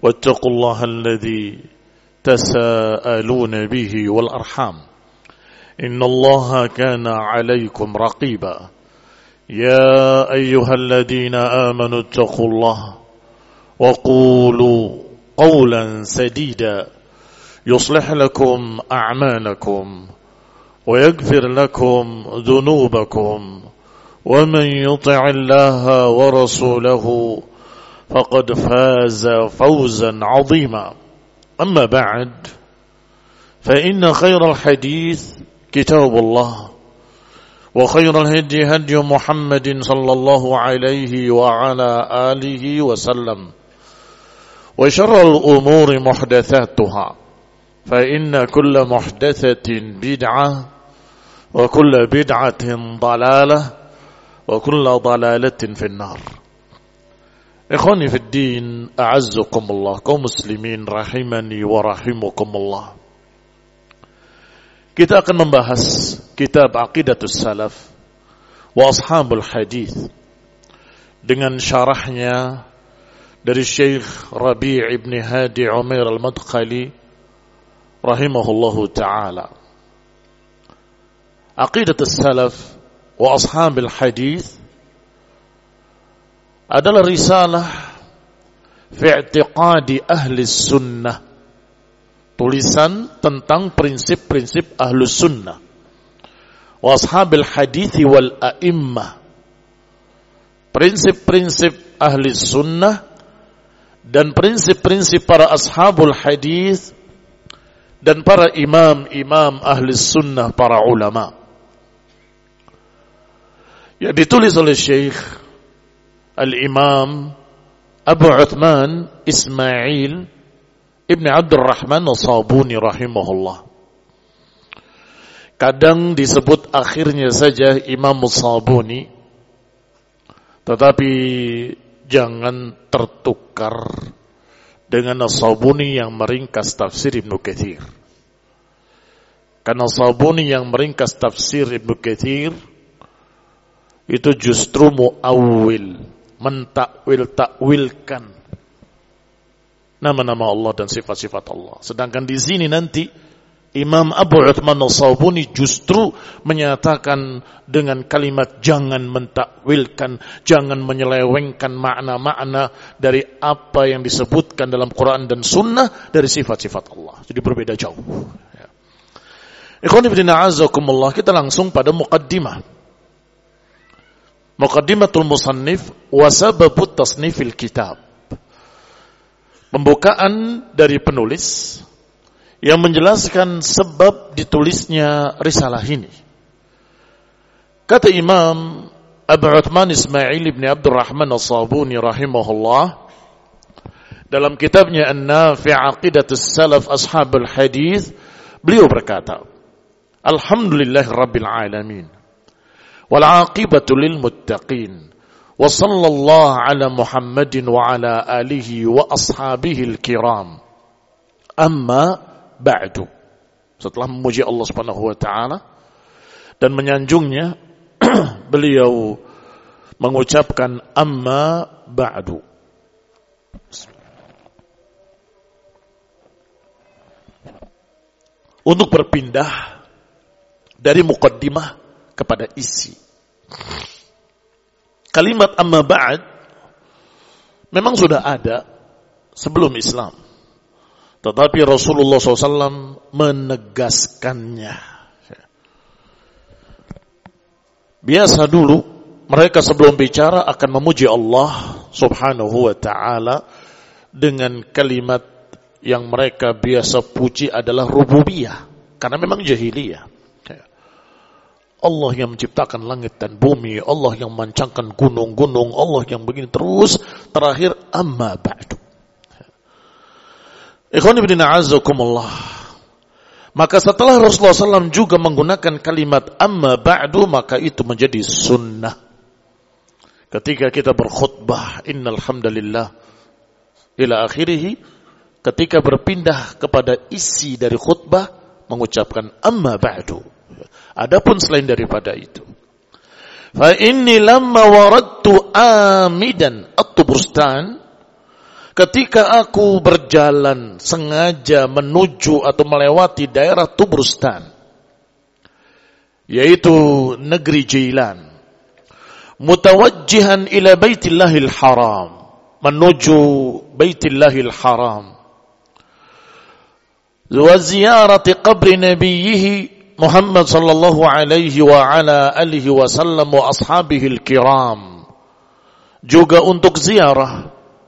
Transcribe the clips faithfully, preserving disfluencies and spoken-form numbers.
واتقوا الله الذي تساءلون به والأرحام إن الله كان عليكم رقيبا يا أيها الذين آمنوا اتقوا الله وقولوا قولا سديدا يصلح لكم أعمالكم ويغفر لكم ذنوبكم ومن يطع الله ورسوله فقد فاز فوزا عظيما أما بعد فإن خير الحديث كتاب الله وخير الهدي هدي محمد صلى الله عليه وعلى آله وسلم وشر الأمور محدثاتها فإن كل محدثة بدعة وكل بدعة ضلالة وكل ضلالة في النار. Ikhwani fid din, a'azzakumullah, kaum muslimin rahimani wa rahimakumullah. Kita akan membahas kitab Aqidatus Salaf wa Ashabul Hadith dengan syarahnya dari Syekh Rabi' ibn Hadi Umair al-Madkhali rahimahullahu ta'ala. Aqidatus Salaf wa Ashabul Hadith adalah risalah fi i'tiqadi ahli sunnah, tulisan tentang prinsip-prinsip ahli sunnah wa ashabil hadithi wal a'immah, prinsip-prinsip ahli sunnah dan prinsip-prinsip para ashabul hadith dan para imam-imam ahli sunnah, para ulama, yang ditulis oleh Syekh Al-Imam Abu Uthman Ismail Ibn Abdurrahman As-Sabuni rahimahullah. Kadang disebut akhirnya saja Imam As-Sabuni, tetapi jangan tertukar dengan As-Sabuni yang meringkas tafsir Ibnu Katsir. Karena As-Sabuni yang meringkas tafsir Ibnu Katsir itu justru mu'awwil, mentakwil-takwilkan nama-nama Allah dan sifat-sifat Allah. Sedangkan di sini nanti Imam Abu Uthman As-Sabuni justru menyatakan dengan kalimat jangan mentakwilkan, jangan menyelewengkan makna-makna dari apa yang disebutkan dalam Quran dan Sunnah dari sifat-sifat Allah. Jadi berbeda jauh. Ya. Ikhwan fillah a'azzakumullah, kita langsung pada muqaddimah. Muqaddimatul musannif wa sababut tasnifil kitab. Pembukaan dari penulis yang menjelaskan sebab ditulisnya risalah ini. Kata Imam Abu Uthman Ismail ibn Abdurrahman As-Sabuni rahimahullah dalam kitabnya An-Nafi' Aqidatus Salaf Ashabul Hadith, beliau berkata, Alhamdulillah Rabbil Alamin wal aqibatu lil muttaqin wa sallallahu ala Muhammadin wa ala alihi wa ashabihi al-kiram. Amma ba'du. Setelah memuji Allah Subhanahu wa taala dan menyanjungnya, beliau mengucapkan amma ba'du. Untuk berpindah dari muqaddimah kepada isi. Kalimat amma ba'd memang sudah ada sebelum Islam, tetapi Rasulullah shallallahu alaihi wasallam menegaskannya. Biasa dulu mereka sebelum bicara akan memuji Allah subhanahu wa ta'ala dengan kalimat yang mereka biasa puji adalah rububiyah, karena memang jahiliyah. Allah yang menciptakan langit dan bumi, Allah yang memancangkan gunung-gunung, Allah yang begini terus, terakhir amma ba'du. Ikhwan ibn a'azzakumullah. Maka setelah Rasulullah shallallahu alaihi wasallam juga menggunakan kalimat amma ba'du, maka itu menjadi sunnah. Ketika kita berkhutbah, innal hamdalillah ila akhirih, ketika berpindah kepada isi dari khutbah, mengucapkan amma ba'du. Adapun selain daripada itu, fa inni lamma waradtu amidan at-Tubrustan, ketika aku berjalan sengaja menuju atau melewati daerah Tubrustan, yaitu negeri Jilan, mutawajjihan ila Baitillahil Haram, menuju Baitillahil Haram, wa ziyarati qabri nabiyhi Muhammad sallallahu alaihi wa ala alihi wasallam wa ashabihil kiram, juga untuk ziarah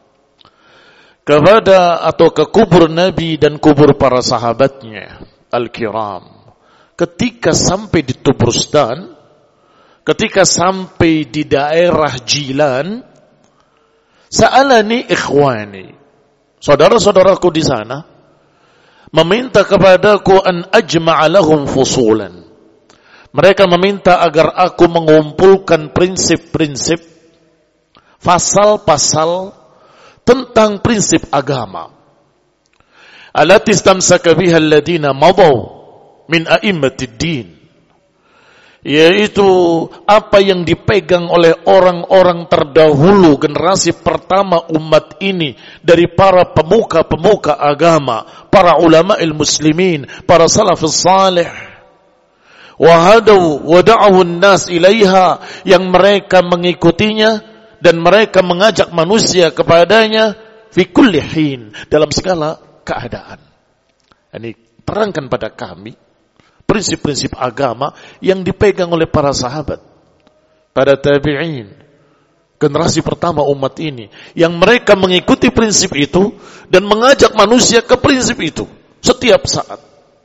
kepada atau ke kubur Nabi dan kubur para sahabatnya al-kiram. Ketika sampai di Tubrustan, ketika sampai di daerah Jilan, sa'alani ikhwani, saudara-saudaraku di sana meminta kepadaku an ajma'a lahum fusulan. Mereka meminta agar aku mengumpulkan prinsip-prinsip, pasal-pasal tentang prinsip agama. Allati istamsaka biha alladhina madaw min a'immatid din, yaitu apa yang dipegang oleh orang-orang terdahulu, generasi pertama umat ini, dari para pemuka-pemuka agama, para ulama'il muslimin, para salafus salih, wahadaw wada'awun nas ilaiha, yang mereka mengikutinya dan mereka mengajak manusia kepadanya fi kulli hin, dalam segala keadaan. Ini terangkan pada kami prinsip-prinsip agama yang dipegang oleh para sahabat, para tabi'in, generasi pertama umat ini, yang mereka mengikuti prinsip itu dan mengajak manusia ke prinsip itu setiap saat.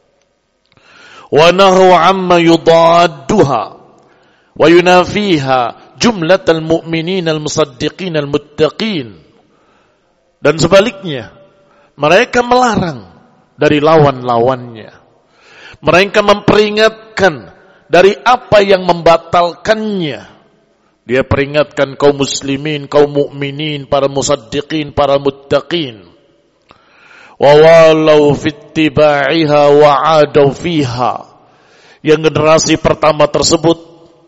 Wa nahu amma yudadduha wa yunafiha jumlatal mu'minin al-musaddiqin al-muttaqin. Dan sebaliknya, mereka melarang dari lawan-lawannya. Mereka memperingatkan dari apa yang membatalkannya. Dia peringatkan kaum muslimin, kaum mukminin, para musaddiqin, para muttaqin. Wa walau fittiba'iha wa 'adaw fiha. Yang generasi pertama tersebut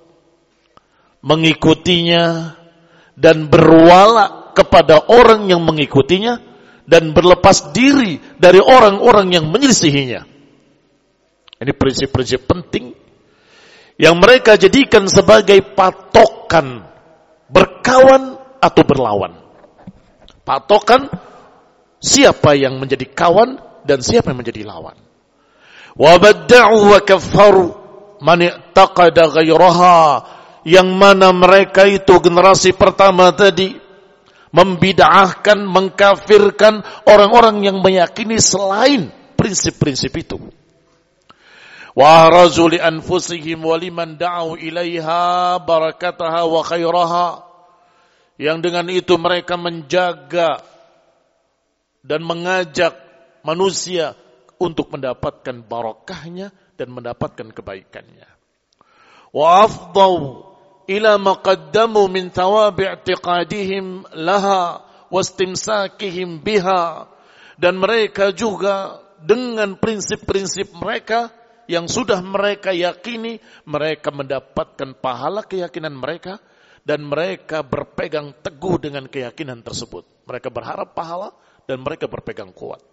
mengikutinya dan berwala kepada orang yang mengikutinya dan berlepas diri dari orang-orang yang menyelisihinya. Ini prinsip-prinsip penting yang mereka jadikan sebagai patokan berkawan atau berlawan. Patokan siapa yang menjadi kawan dan siapa yang menjadi lawan. Wa badda'u wa kaffaru man i'taqada ghairaha, yang mana mereka itu generasi pertama tadi membid'ahkan, mengkafirkan orang-orang yang meyakini selain prinsip-prinsip itu. Wa arazu li anfusihim wa liman da'u ilaiha barakataha wa khairaha, yang dengan itu mereka menjaga dan mengajak manusia untuk mendapatkan barakahnya dan mendapatkan kebaikannya. Wa afdau ila ma qaddamu min thawabi i'tiqadihim laha wastimsakihim biha, dan mereka juga dengan prinsip-prinsip mereka yang sudah mereka yakini, mereka mendapatkan pahala keyakinan mereka dan mereka berpegang teguh dengan keyakinan tersebut. Mereka berharap pahala dan mereka berpegang kuat.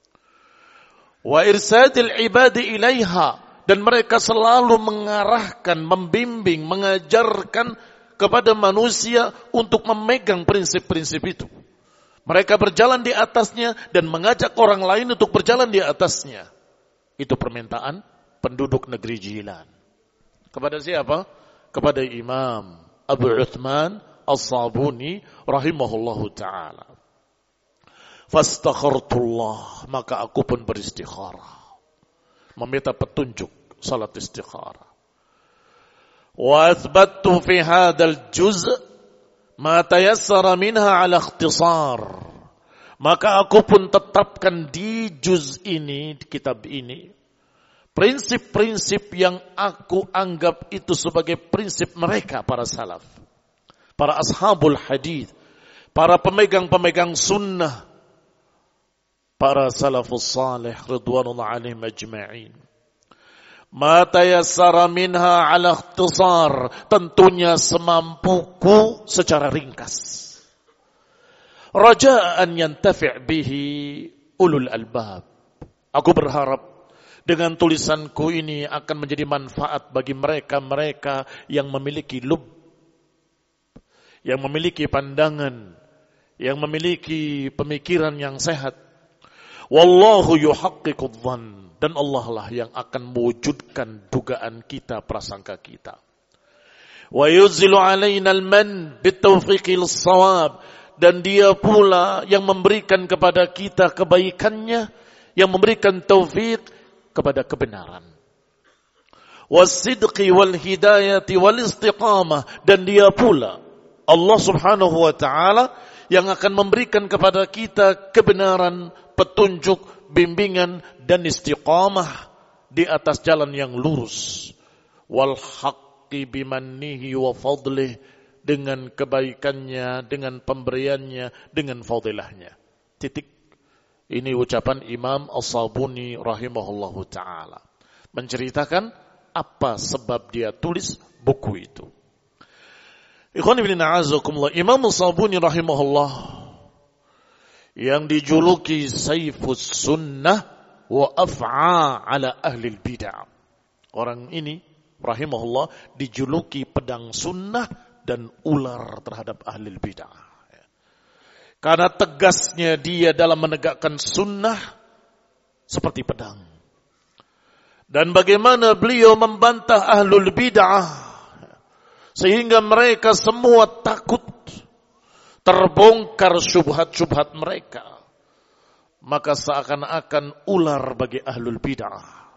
Wa irsadil ibadi ilaiha, dan mereka selalu mengarahkan, membimbing, mengajarkan kepada manusia untuk memegang prinsip-prinsip itu. Mereka berjalan di atasnya dan mengajak orang lain untuk berjalan di atasnya. Itu permintaan penduduk negeri Jilan. Kepada siapa? Kepada Imam Abu Uthman As-Sabuni rahimahullahu ta'ala. Fastakhartullah, maka aku pun beristikharah, meminta petunjuk salat istikharah. Wa athbattu fi hadzal juz' ma tayassara minha ala ikhtisar, maka aku pun tetapkan di juz ini, di kitab ini, prinsip-prinsip yang aku anggap itu sebagai prinsip mereka para salaf, para ashabul hadith, para pemegang-pemegang sunnah, para salafus salih ridwanullah alaihim ajma'in. Ma tayassara minha ala ikhtisar, tentunya semampuku secara ringkas. raja'an yantafi' bihi ulul albab. Aku berharap dengan tulisanku ini akan menjadi manfaat bagi mereka-mereka yang memiliki lub, yang memiliki pandangan, yang memiliki pemikiran yang sehat. Wallahu yuhaqqiqudz dhann, dan Allah lah yang akan mewujudkan dugaan kita, prasangka kita. Wa yunzilu alaina al-man bitawfiqil shawab, dan dia pula yang memberikan kepada kita kebaikannya, yang memberikan taufik kepada kebenaran. Was-sidqi wal hidayati wal istiqamah, dan dia pula Allah Subhanahu wa taala yang akan memberikan kepada kita kebenaran, petunjuk, bimbingan dan istiqamah di atas jalan yang lurus. Wal haqqi bimannihi wa fadlih, dengan kebaikannya, dengan pemberiannya, dengan fadilahnya. Titik. Ini ucapan Imam As-Sabuni rahimahullahu ta'ala. Menceritakan apa sebab dia tulis buku itu. Ikhwan ibn a'azakumullah, Imam As-Sabuni rahimahullah yang dijuluki Saifus Sunnah wa af'a ala ahli bid'ah. Orang ini rahimahullah dijuluki pedang sunnah dan ular terhadap ahli bid'ah. Karena tegasnya dia dalam menegakkan sunnah seperti pedang. Dan bagaimana beliau membantah ahlul bid'ah sehingga mereka semua takut terbongkar syubhat-syubhat mereka. Maka seakan-akan ular bagi ahlul bid'ah.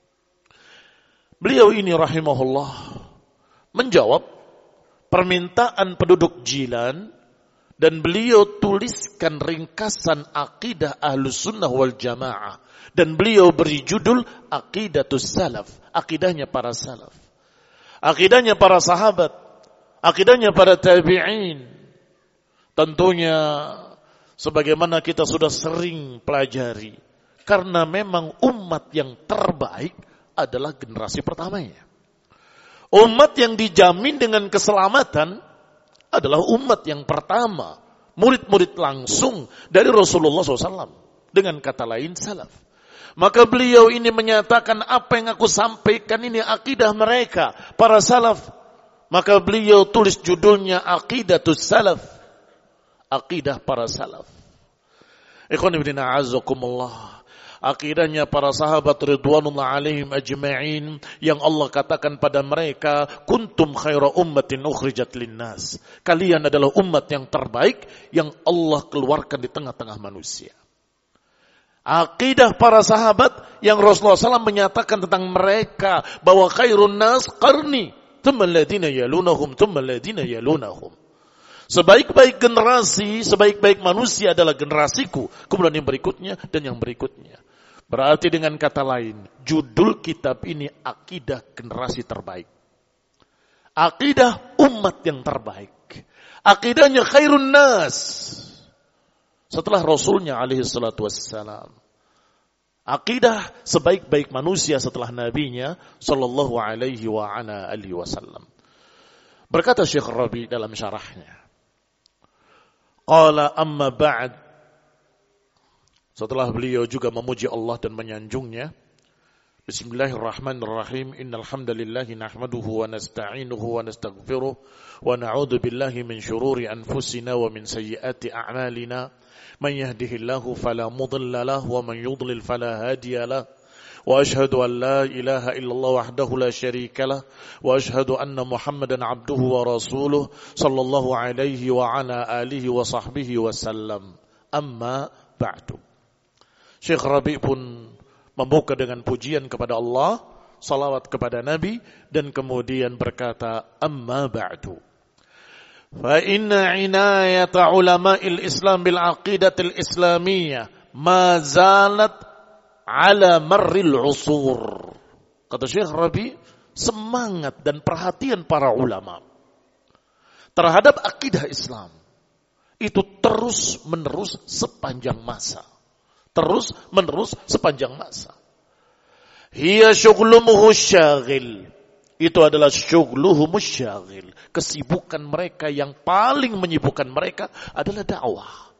Beliau ini rahimahullah menjawab permintaan penduduk Jilan, dan beliau tuliskan ringkasan akidah Ahlus Sunnah wal Jamaah, dan beliau beri judul Aqidatus Salaf, akidahnya para salaf, akidahnya para sahabat, akidahnya para tabi'in. Tentunya sebagaimana kita sudah sering pelajari, karena memang umat yang terbaik adalah generasi pertamanya. Umat yang dijamin dengan keselamatan adalah umat yang pertama, murid-murid langsung dari Rasulullah shallallahu alaihi wasallam, dengan kata lain salaf. Maka beliau ini menyatakan apa yang aku sampaikan ini akidah mereka, para salaf. Maka beliau tulis judulnya Aqidatus Salaf, akidah para salaf. Ikhwan ibn a'azakumullah, akidahnya para sahabat ridwanullah alaihim ajma'in, yang Allah katakan pada mereka, kuntum khaira ummatin ukhrijat linnas, kalian adalah umat yang terbaik yang Allah keluarkan di tengah-tengah manusia. Akidah para sahabat yang Rasulullah shallallahu alaihi wasallam menyatakan tentang mereka bahwa khairun nas qarni thumma alladhina yalunahum thumma alladhina yalunahum, sebaik-baik generasi, sebaik-baik manusia adalah generasiku, kemudian yang berikutnya dan yang berikutnya. Berarti dengan kata lain, judul kitab ini akidah generasi terbaik. Akidah umat yang terbaik. Akidahnya khairun nas, setelah Rasulnya alaihi salatu wassalam. Akidah sebaik-baik manusia setelah nabinya sallallahu alaihi wa ala alihi wasallam. Berkata Syekh Rabi dalam syarahnya, qala amma ba'd, setelah beliau juga memuji Allah dan menyanjungnya, Bismillahirrahmanirrahim, innal hamdalillahi nahmaduhu wa nasta'inuhu wa nastaghfiruh wa na'udzu billahi min shururi anfusina wa min sayyiati a'malina, man yahdihillahu fala mudilla lahu wa man yudlil fala hadiya lahu. وأشهد أن لا إله إلا الله وحده لا شريك له وأشهد أن محمدا عبده ورسوله صلى الله عليه وعلى آله وصحبه وسلم أما بعد. Syekh Rabi pun membuka dengan pujian kepada Allah, salawat kepada Nabi, dan kemudian berkata, amma ba'du. Fa inna inayata ulama'il Islam bil aqidatil islamiyah ma zalat ala marril usur. Kata Syekh Rabi, semangat dan perhatian para ulama terhadap akidah Islam itu terus menerus sepanjang masa. Terus menerus sepanjang masa. Hiya syughlumuhu syagil. Itu adalah syugluhu musyagil. Kesibukan mereka yang paling menyibukkan mereka adalah dakwah.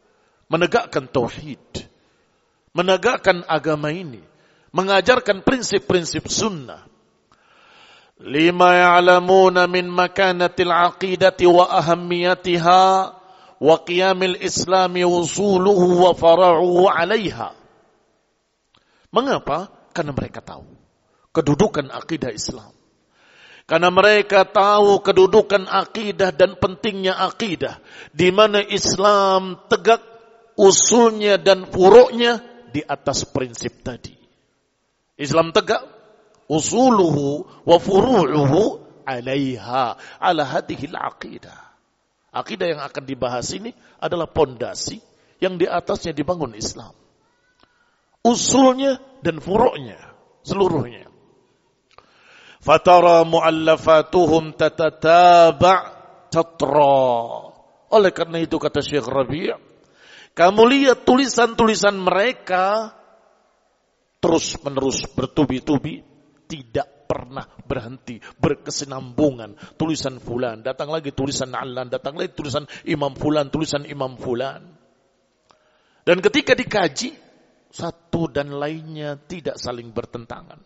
menegakkan tauhid, menegakkan agama ini, mengajarkan prinsip-prinsip sunnah. Lima ya'lamuna min makanatil aqidati wa ahammiyatiha wa qiyamil islami wusuluhu wa fara'uhu 'alaiha. Mengapa? Karena mereka tahu kedudukan akidah Islam. Karena mereka tahu kedudukan akidah dan pentingnya akidah, di mana Islam tegak usulnya dan furuknya di atas prinsip tadi. Islam tegak usuluhu wa furu'uhu 'alaiha, 'ala hadhihi al-aqidah. Akidah yang akan dibahas ini adalah pondasi yang di atasnya dibangun Islam. Usulnya dan furuknya seluruhnya. Fatara mu'allafatuhum tatataba' tatra. Oleh karena itu kata Syekh Rabi', kamu lihat tulisan-tulisan mereka terus menerus bertubi-tubi, tidak pernah berhenti, berkesinambungan. Tulisan fulan, datang lagi tulisan Alan, datang lagi tulisan Imam fulan, tulisan Imam fulan. Dan ketika dikaji, satu dan lainnya tidak saling bertentangan.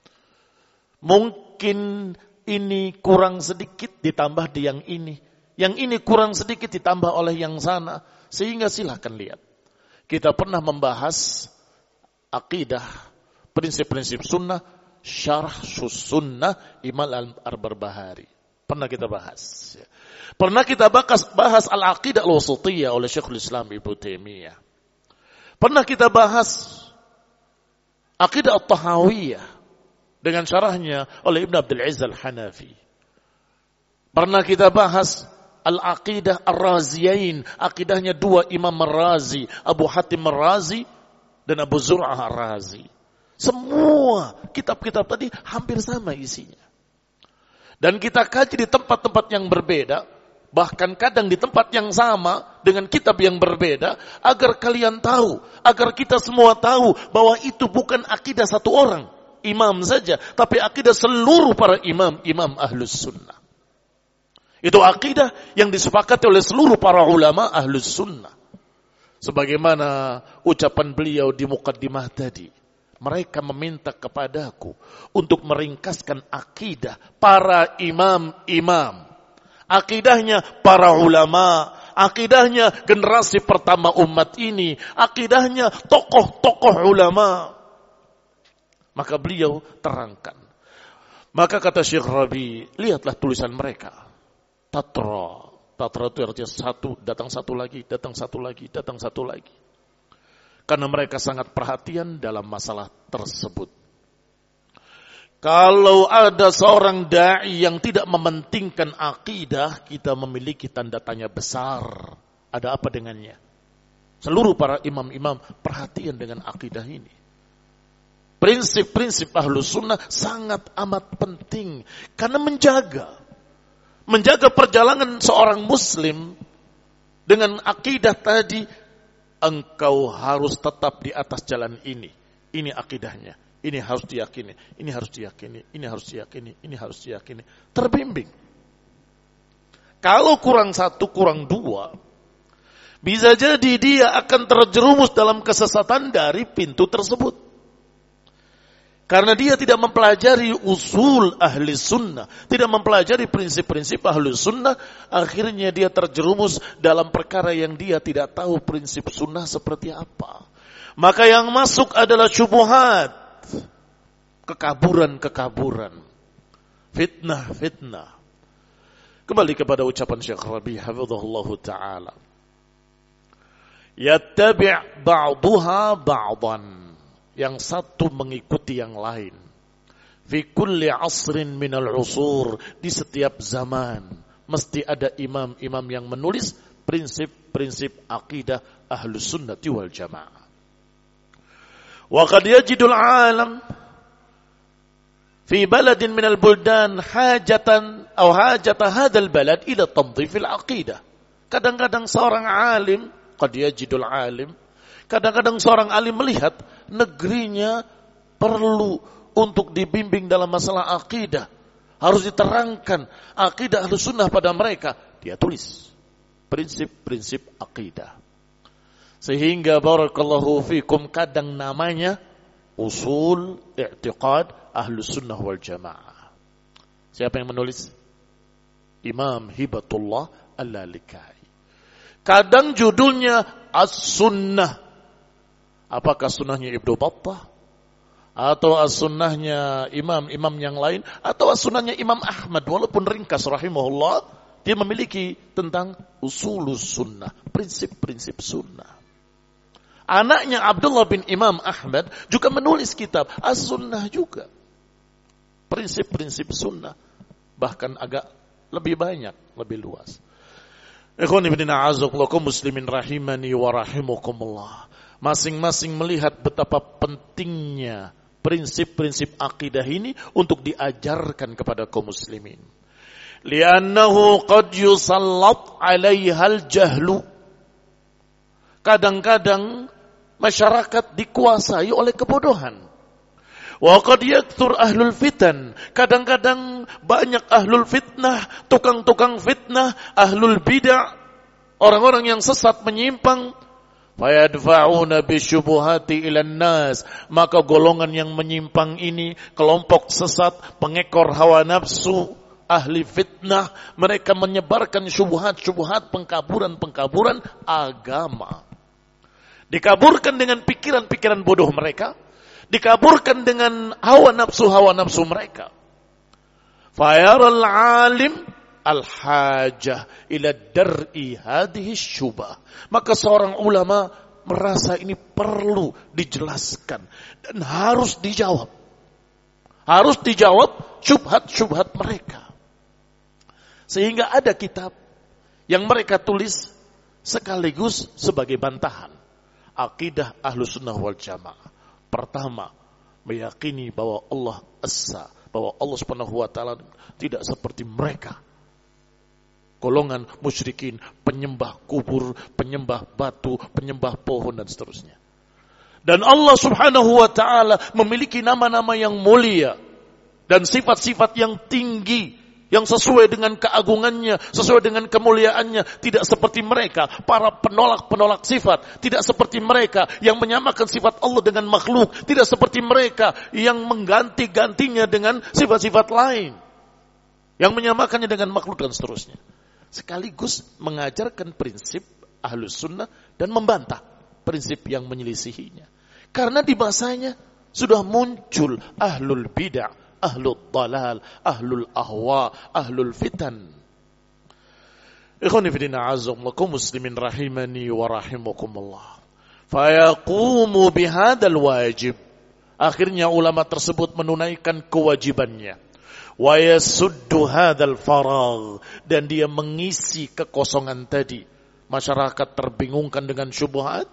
Mungkin ini kurang sedikit ditambah di yang ini. Yang ini kurang sedikit ditambah oleh yang sana. Sehingga silahkan lihat. Kita pernah membahas akidah, prinsip-prinsip sunnah, syarah sunnah Imam Al-Barbahari. Pernah kita bahas. Pernah kita bahas, bahas Al-Aqidah Al-Wasithiyah oleh Syekhul Islam Ibnu Taimiyah. Pernah kita bahas Aqidah At-Tahawiyah dengan syarahnya oleh Ibn Abdul Aziz Al-Hanafi. Pernah kita bahas Al-Aqidah Ar-Raziyain, akidahnya dua Imam Ar-Razi, Abu Hatim Ar-Razi dan Abu Zur'ah Ar-Razi. Semua kitab-kitab tadi hampir sama isinya. Dan kita kaji di tempat-tempat yang berbeda, bahkan kadang di tempat yang sama dengan kitab yang berbeda, agar kalian tahu, agar kita semua tahu bahwa itu bukan akidah satu orang, imam saja, tapi akidah seluruh para imam-imam ahlus sunnah. Itu akidah yang disepakati oleh seluruh para ulama ahlus sunnah. Sebagaimana ucapan beliau di muqaddimah tadi, mereka meminta kepadaku untuk meringkaskan akidah para imam-imam, akidahnya para ulama, akidahnya generasi pertama umat ini, akidahnya tokoh-tokoh ulama. Maka beliau terangkan. Maka kata Syekh Rabi, lihatlah tulisan mereka. Tatra. Tatra itu artinya satu, datang satu lagi, datang satu lagi, datang satu lagi. Karena mereka sangat perhatian dalam masalah tersebut. Kalau ada seorang da'i yang tidak mementingkan akidah, kita memiliki tanda tanya besar. Ada apa dengannya? Seluruh para imam-imam perhatian dengan akidah ini. Prinsip-prinsip ahlus sunnah sangat amat penting. Karena menjaga. Menjaga perjalanan seorang muslim dengan akidah tadi, engkau harus tetap di atas jalan ini. Ini akidahnya. Ini harus diyakini. Ini harus diyakini. Ini harus diyakini. Ini harus diyakini. Terbimbing. Kalau kurang satu, kurang dua, bisa jadi dia akan terjerumus dalam kesesatan dari pintu tersebut. Karena dia tidak mempelajari usul ahli sunnah, tidak mempelajari prinsip-prinsip ahli sunnah, akhirnya dia terjerumus dalam perkara yang dia tidak tahu prinsip sunnah seperti apa. Maka yang masuk adalah syubhat, kekaburan-kekaburan, fitnah-fitnah. Kembali kepada ucapan Syekh Rabi' hafizahullahu ta'ala. Yattabi' ba'duha ba'dan. Yang satu mengikuti yang lain. Fi kulli asrin minal usur. Di setiap zaman. Mesti ada imam-imam yang menulis prinsip-prinsip akidah ahlus sunnati wal jamaah. Wa qad yajidul alam fi baladin minal buldan hajatan atau hajata hadzal balad ila tandhifil aqidah. Kadang-kadang seorang alim, qad yajidul alim, kadang-kadang seorang alim melihat negerinya perlu untuk dibimbing dalam masalah akidah. Harus diterangkan akidah Ahlussunnah pada mereka. Dia tulis prinsip-prinsip akidah. Sehingga barakallahu fikum kadang namanya usul i'tiqad Ahlus Sunnah wal Jamaah. Siapa yang menulis? Imam Hibatullah Al-Lalikai. Kadang judulnya As-Sunnah. Apakah sunnahnya Ibnu Battah? Atau as-sunnahnya imam-imam yang lain? Atau as-sunnahnya Imam Ahmad? Walaupun ringkas rahimahullah, dia memiliki tentang usulus sunnah, prinsip-prinsip sunnah. Anaknya Abdullah bin Imam Ahmad juga menulis kitab As-Sunnah juga. Prinsip-prinsip sunnah. Bahkan agak lebih banyak, lebih luas. Ikhwan ibn a'azakullakum muslimin rahimani wa rahimakumullah. Masing-masing melihat betapa pentingnya prinsip-prinsip akidah ini untuk diajarkan kepada kaum muslimin. Li'annahu qad yusallat 'alaihal jahlu. Kadang-kadang masyarakat dikuasai oleh kebodohan. Wa qad yakthur ahlul fitan. Kadang-kadang banyak ahlul fitnah, tukang-tukang fitnah, ahlul bid'ah, orang-orang yang sesat menyimpang. Fayadfa'una bisyubuhati ilan nas. Maka golongan yang menyimpang ini, kelompok sesat, pengekor hawa nafsu, ahli fitnah, mereka menyebarkan syubhat-syubhat, pengkaburan-pengkaburan agama. Dikaburkan dengan pikiran-pikiran bodoh mereka, dikaburkan dengan hawa nafsu-hawa nafsu mereka. Fayaral alim al-hajah ila dar'i hadhihi syubah. Maka seorang ulama merasa ini perlu dijelaskan dan harus dijawab. Harus dijawab syubhat-syubhat mereka. Sehingga ada kitab yang mereka tulis sekaligus sebagai bantahan. Akidah Ahlus Sunnah wal Jamaah. Pertama, meyakini bahwa Allah Esa, bahwa Allah Subhanahu wa taala tidak seperti mereka. Golongan musyrikin, penyembah kubur, penyembah batu, penyembah pohon dan seterusnya. Dan Allah Subhanahu wa taala memiliki nama-nama yang mulia dan sifat-sifat yang tinggi yang sesuai dengan keagungannya, sesuai dengan kemuliaannya, tidak seperti mereka para penolak-penolak sifat, tidak seperti mereka yang menyamakan sifat Allah dengan makhluk, tidak seperti mereka yang mengganti-gantinya dengan sifat-sifat lain, yang menyamakannya dengan makhluk dan seterusnya. Sekaligus mengajarkan prinsip Ahlus Sunnah dan membantah prinsip yang menyelisihinya. Karena di masanya sudah muncul Ahlul Bid'ah, Ahlul Dalal, Ahlul Ahwa, Ahlul Fitan. Ikhwani fillah a'azzakum muslimin rahimani wa rahimakumullah. Fayaqumu bihadzal wajib. Akhirnya ulama tersebut menunaikan kewajibannya. Wa yasuddu hadzal faragh, dan dia mengisi kekosongan tadi. Masyarakat terbingungkan dengan syubhat.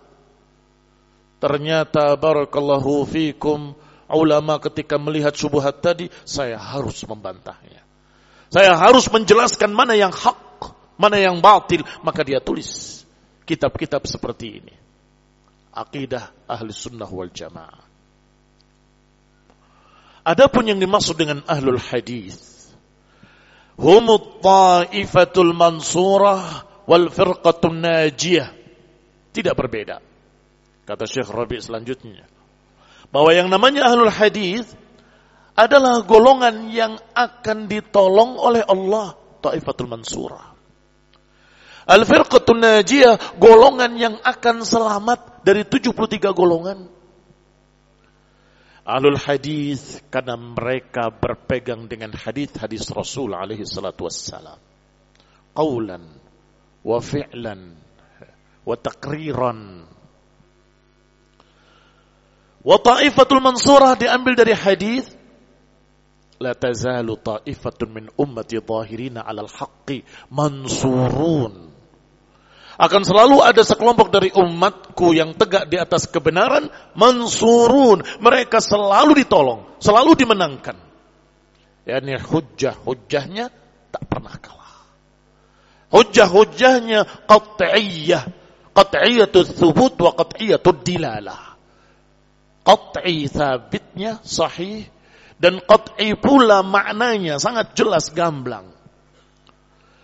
Ternyata barakallahu fikum, ulama ketika melihat syubhat tadi, saya harus membantahnya. Saya harus menjelaskan mana yang hak, mana yang batil. Maka dia tulis kitab-kitab seperti ini. Aqidah Ahli Sunnah wal Jamaah. Adapun yang dimaksud dengan Ahlul Hadis, humut ta'ifatul mansurah wal firqatun najiyah. Tidak berbeda. Kata Syekh Rabi' selanjutnya, bahwa yang namanya Ahlul Hadis adalah golongan yang akan ditolong oleh Allah, ta'ifatul mansurah. Al-firqatun najiyah, golongan yang akan selamat dari tujuh puluh tiga golongan. Ahlul Hadis karena mereka berpegang dengan hadis-hadis Rasul alaihi salatu wassalam, qaulan wa fi'lan wa taqriran. Wa ta'ifatul mansurah diambil dari hadis, la tazalu ta'ifatun min ummati zahirina 'alal haqqi mansurun. Akan selalu ada sekelompok dari umatku yang tegak di atas kebenaran, mansurun. Mereka selalu ditolong, selalu dimenangkan. Yani hujjah-hujjahnya tak pernah kalah. Hujjah-hujjahnya qat'iyyah. Qat'iyatul thubut wa qat'iyatul dilalah. Qat'i sabitnya sahih, dan qat'i pula maknanya sangat jelas gamblang.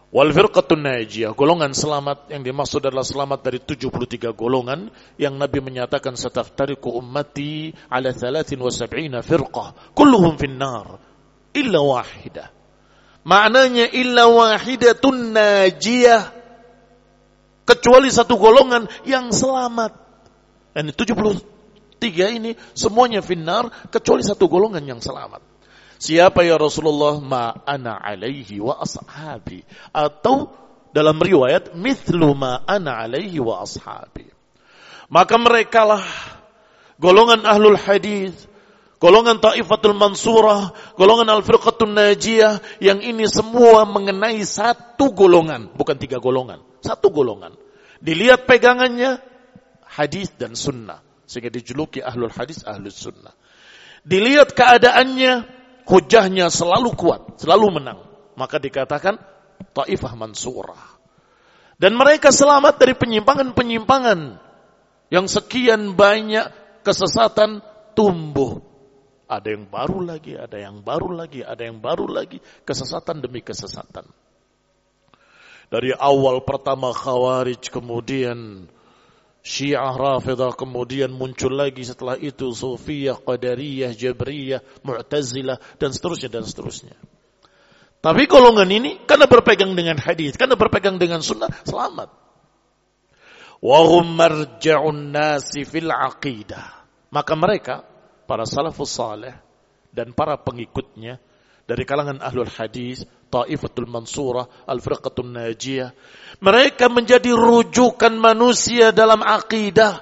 Wal firqatun najiyah, golongan selamat yang dimaksud adalah selamat dari tujuh puluh tiga golongan yang Nabi menyatakan sataftariqu ummati ala thalathin wa sab'ina firqah kulluhum finnar illa wahidah. Maknanya illa wahidatun najiyah, kecuali satu golongan yang selamat. Dan tujuh puluh tiga ini semuanya finnar kecuali satu golongan yang selamat. Siapa ya Rasulullah? Ma ana alaihi wa ashabi. Atau dalam riwayat mithlu ma ana alaihi wa ashabi. Maka merekalah golongan ahlul hadis, golongan Taifatul Mansurah, golongan Al-Firqatun Najiyah, yang ini semua mengenai satu golongan, bukan tiga golongan, satu golongan. Dilihat pegangannya hadis dan sunnah, sehingga dijuluki ahlul hadis, ahlus sunnah. Dilihat keadaannya, hujahnya selalu kuat, selalu menang, maka dikatakan Taifah Mansurah. Dan mereka selamat dari penyimpangan-penyimpangan yang sekian banyak kesesatan tumbuh. Ada yang baru lagi, ada yang baru lagi, ada yang baru lagi, kesesatan demi kesesatan. Dari awal pertama Khawarij, kemudian Syiah Rafidah, kemudian muncul lagi setelah itu Sufiyah, Qadariyah, Jabriyah, Mu'tazilah, dan seterusnya dan seterusnya. Tapi golongan ini karena berpegang dengan hadis, karena berpegang dengan sunnah, selamat. Wa hum marja'un nasi fil aqidah. Maka mereka, para salafus saleh dan para pengikutnya dari kalangan ahlul hadis, Taifatul Mansurah, Al-Firqatun Najiyah, mereka menjadi rujukan manusia dalam akidah.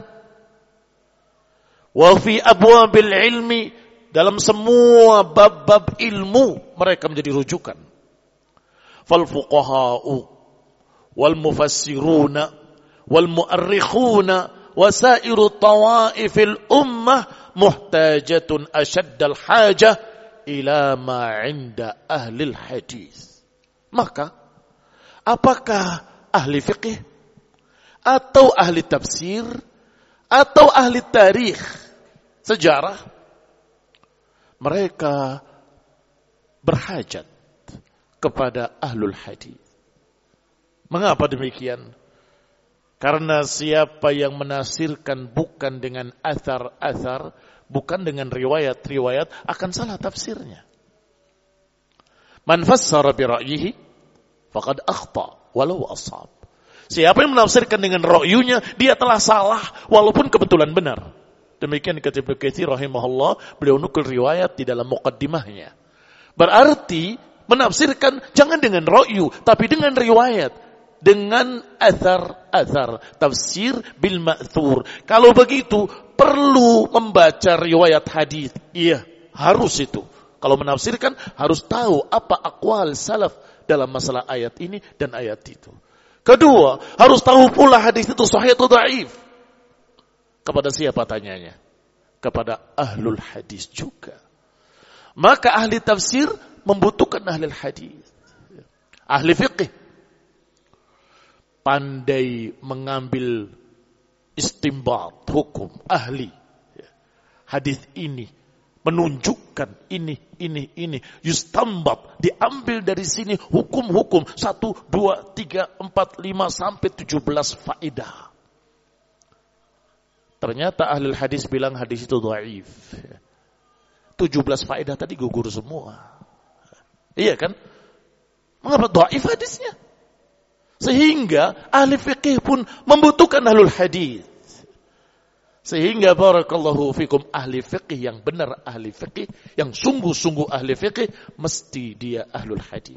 Wa fi abwabil ilmi, dalam semua bab-bab ilmu mereka menjadi rujukan. Fal fuqaha'u wal mufassiruna wal mu'arrikhuna wa sairu tawaifil ummah muhtajatun ashaddal hajah ila ma 'inda ahli hadis. Maka apakah ahli fiqih atau ahli tafsir atau ahli tarikh, sejarah, mereka berhajat kepada ahlul hadis. Mengapa demikian? Karena siapa yang menafsirkan bukan dengan athar-athar, bukan dengan riwayat-riwayat, akan salah tafsirnya. Man fassara bi ra'yihi faqad akhta walau ashab. Siapa yang menafsirkan dengan ra'yunya, dia telah salah walaupun kebetulan benar. Demikian kata Ibnu Katsir rahimahullah, beliau nukil riwayat di dalam muqaddimahnya. Berarti menafsirkan jangan dengan ra'yu, tapi dengan riwayat, dengan athar-athar, tafsir bil ma'thur. Kalau begitu perlu membaca riwayat hadis. Iya, harus itu. Kalau menafsirkan harus tahu apa aqwal salaf dalam masalah ayat ini dan ayat itu. Kedua, harus tahu pula hadis itu sahih atau dhaif. Kepada siapa tanyanya? Kepada ahlul hadis juga. Maka ahli tafsir membutuhkan ahli hadis. Ahli fiqih pandai mengambil istimbat hukum, ahli hadis ini menunjukkan ini, ini, ini. Yustambat, diambil dari sini hukum-hukum. Satu, dua, tiga, empat, lima, sampai tujuh belas faedah. Ternyata ahli hadis bilang hadis itu dhaif. tujuh belas faedah tadi gugur semua. Iya kan? Mengapa dhaif hadisnya? Sehingga ahli fikih pun membutuhkan ahlul hadis. Sehingga barakallahu fikum, ahli fiqih yang benar, ahli fiqih yang sungguh-sungguh ahli fiqih, mesti dia ahlul hadis.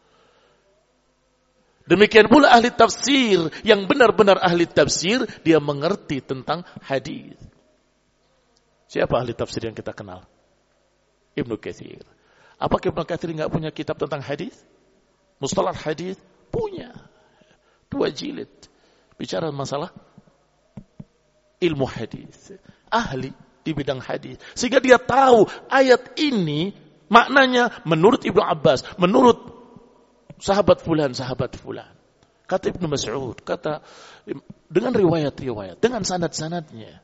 Demikian pula ahli tafsir yang benar-benar ahli tafsir, dia mengerti tentang hadis. Siapa ahli tafsir yang kita kenal? Ibnu Katsir. Apakah Ibnu Katsir enggak punya kitab tentang hadis? Mustalah hadis punya. Dua jilid bicara masalah ilmu hadis, ahli di bidang hadis, sehingga dia tahu ayat ini maknanya menurut Ibnu Abbas, menurut sahabat fulan, sahabat fulan, kata Ibnu Mas'ud, kata dengan riwayat-riwayat, dengan sanad-sanadnya.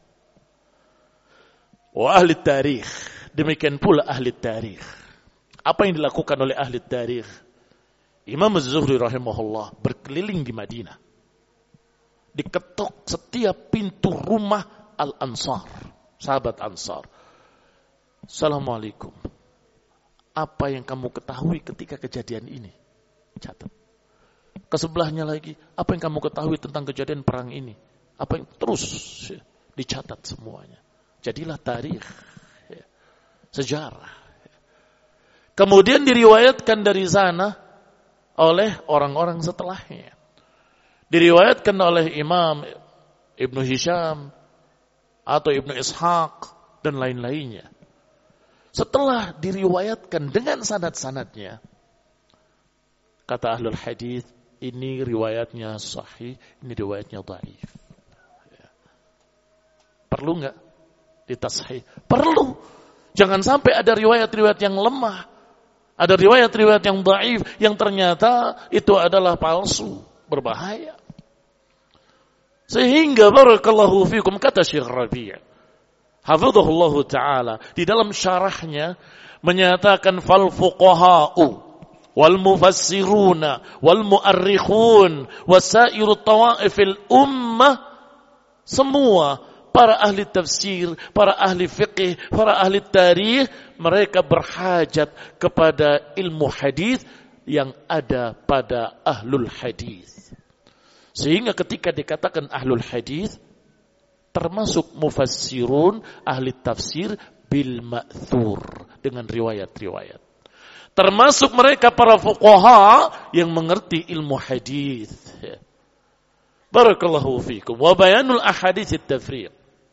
Wa ahli tarikh, demikian pula ahli tarikh. Apa yang dilakukan oleh ahli tarikh? Imam Az-Zuhri rahimahullah berkeliling di Madinah. Diketuk setiap pintu rumah Al-Ansar, sahabat Ansar. Assalamualaikum. Apa yang kamu ketahui ketika kejadian ini? Catat. Kesebelahnya lagi, apa yang kamu ketahui tentang kejadian perang ini? Apa yang terus dicatat semuanya. Jadilah tarikh, sejarah. Kemudian diriwayatkan dari sana oleh orang-orang setelahnya. Diriwayatkan oleh Imam Ibnu Hisham atau Ibnu Ishaq dan lain-lainnya. Setelah diriwayatkan dengan sanad-sanadnya, kata ahlul hadis, ini riwayatnya sahih, ini riwayatnya dhaif. Perlu enggak ditashih? Perlu. Jangan sampai ada riwayat-riwayat yang lemah, ada riwayat-riwayat yang dhaif yang ternyata itu adalah palsu, berbahaya. Sehingga barakallahu fikum, kata Syekh Rabi' hafizahullah ta'ala di dalam syarahnya menyatakan fal fuqaha'u wal mufassiruna wal mu'arrikhun wasairu tawaifil ummah, semua para ahli tafsir, para ahli fiqih, para ahli tarikh, mereka berhajat kepada ilmu hadis yang ada pada ahlul hadis. Sehingga ketika dikatakan ahlul hadis, termasuk mufassirun, ahli tafsir bil ma'thur, dengan riwayat-riwayat. Termasuk mereka para fuqaha yang mengerti ilmu hadis. Barakallahu fikum. Wa bayanul ahadits at-tafriq.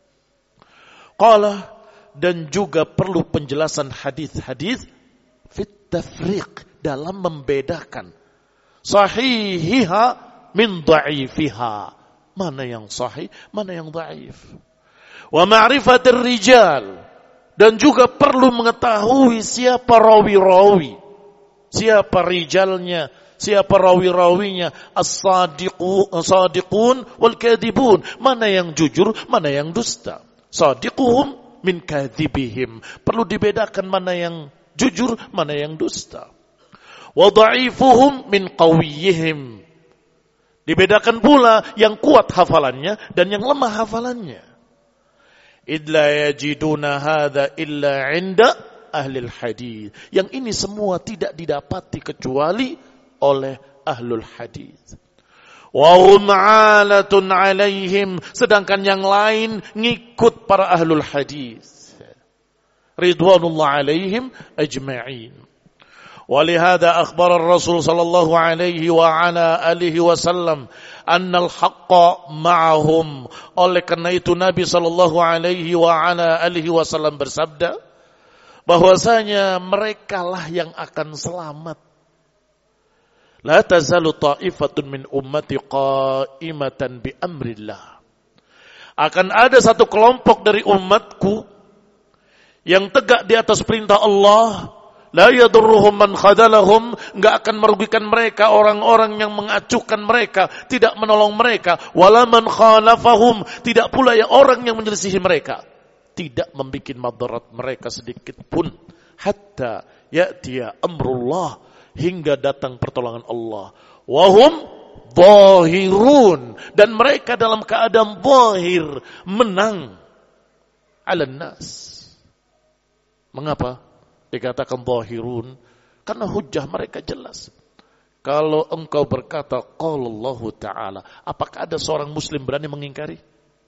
Qala, dan juga perlu penjelasan hadis-hadis fit tafriq, dalam membedakan sahihiha min dha'ifiha. Mana yang sahih, mana yang dhaif. Wa ma'rifatir rijal, dan juga perlu mengetahui siapa rawi-rawi, siapa rijalnya, siapa rawi-rawinya, as-sadiqu as-sadiqun wal kadhibun, mana yang jujur, mana yang dusta. Sadiquhum min kadhibihim, perlu dibedakan mana yang jujur, mana yang dusta. Wa dha'ifuhum min qawiyihim, dibedakan pula yang kuat hafalannya dan yang lemah hafalannya. Idla yajiduna hadza illa 'inda ahlil hadis. Yang ini semua tidak didapati kecuali oleh ahlul hadis. Wa hum 'alatun 'alaihim, sedangkan yang lain ngikut para ahlul hadis. Ridwanullah 'alaihim ajma'in. ولهذا أخبر الرسول صلى الله عليه وعلى آله وسلم أن الحق معهم. Oleh karena itu Nabi sallallahu alaihi wa ala alihi wasallam bersabda bahwasanya merekalah yang akan selamat. La tazalu ta'ifatun min ummati qa'imatan bi amrillah. Akan ada satu kelompok dari umatku yang tegak di atas perintah Allah. La yadurruhum man khadalahum, enggak akan merugikan mereka orang-orang yang mengacuhkan mereka, tidak menolong mereka. Wala man khalafahum, tidak pula ya orang yang menyelisihi mereka, tidak membikin madarat mereka sedikit pun. Hatta ya'tiya amrullah, hingga datang pertolongan Allah. Wahum dhahirun, dan mereka dalam keadaan zahir, menang ala nas. Mengapa dikatakan dhahirun? Karena hujjah mereka jelas. Kalau engkau berkata qala Allah Ta'ala, apakah ada seorang muslim berani mengingkari?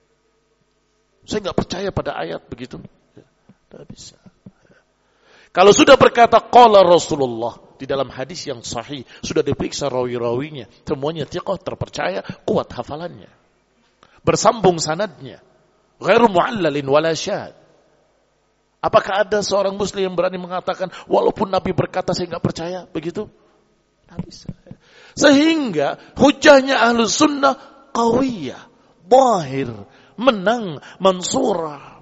Saya enggak percaya pada ayat begitu. Tidak bisa. Kalau sudah berkata qala Rasulullah di dalam hadis yang sahih, sudah diperiksa rawi-rawinya, semuanya thiqah, terpercaya, kuat hafalannya, bersambung sanadnya, ghairu mu'allalin wala syad. Apakah ada seorang muslim yang berani mengatakan walaupun Nabi berkata saya enggak percaya, begitu? Tidak bisa. Sehingga hujahnya ahlu sunnah qawiyah, zahir, menang, mansurah.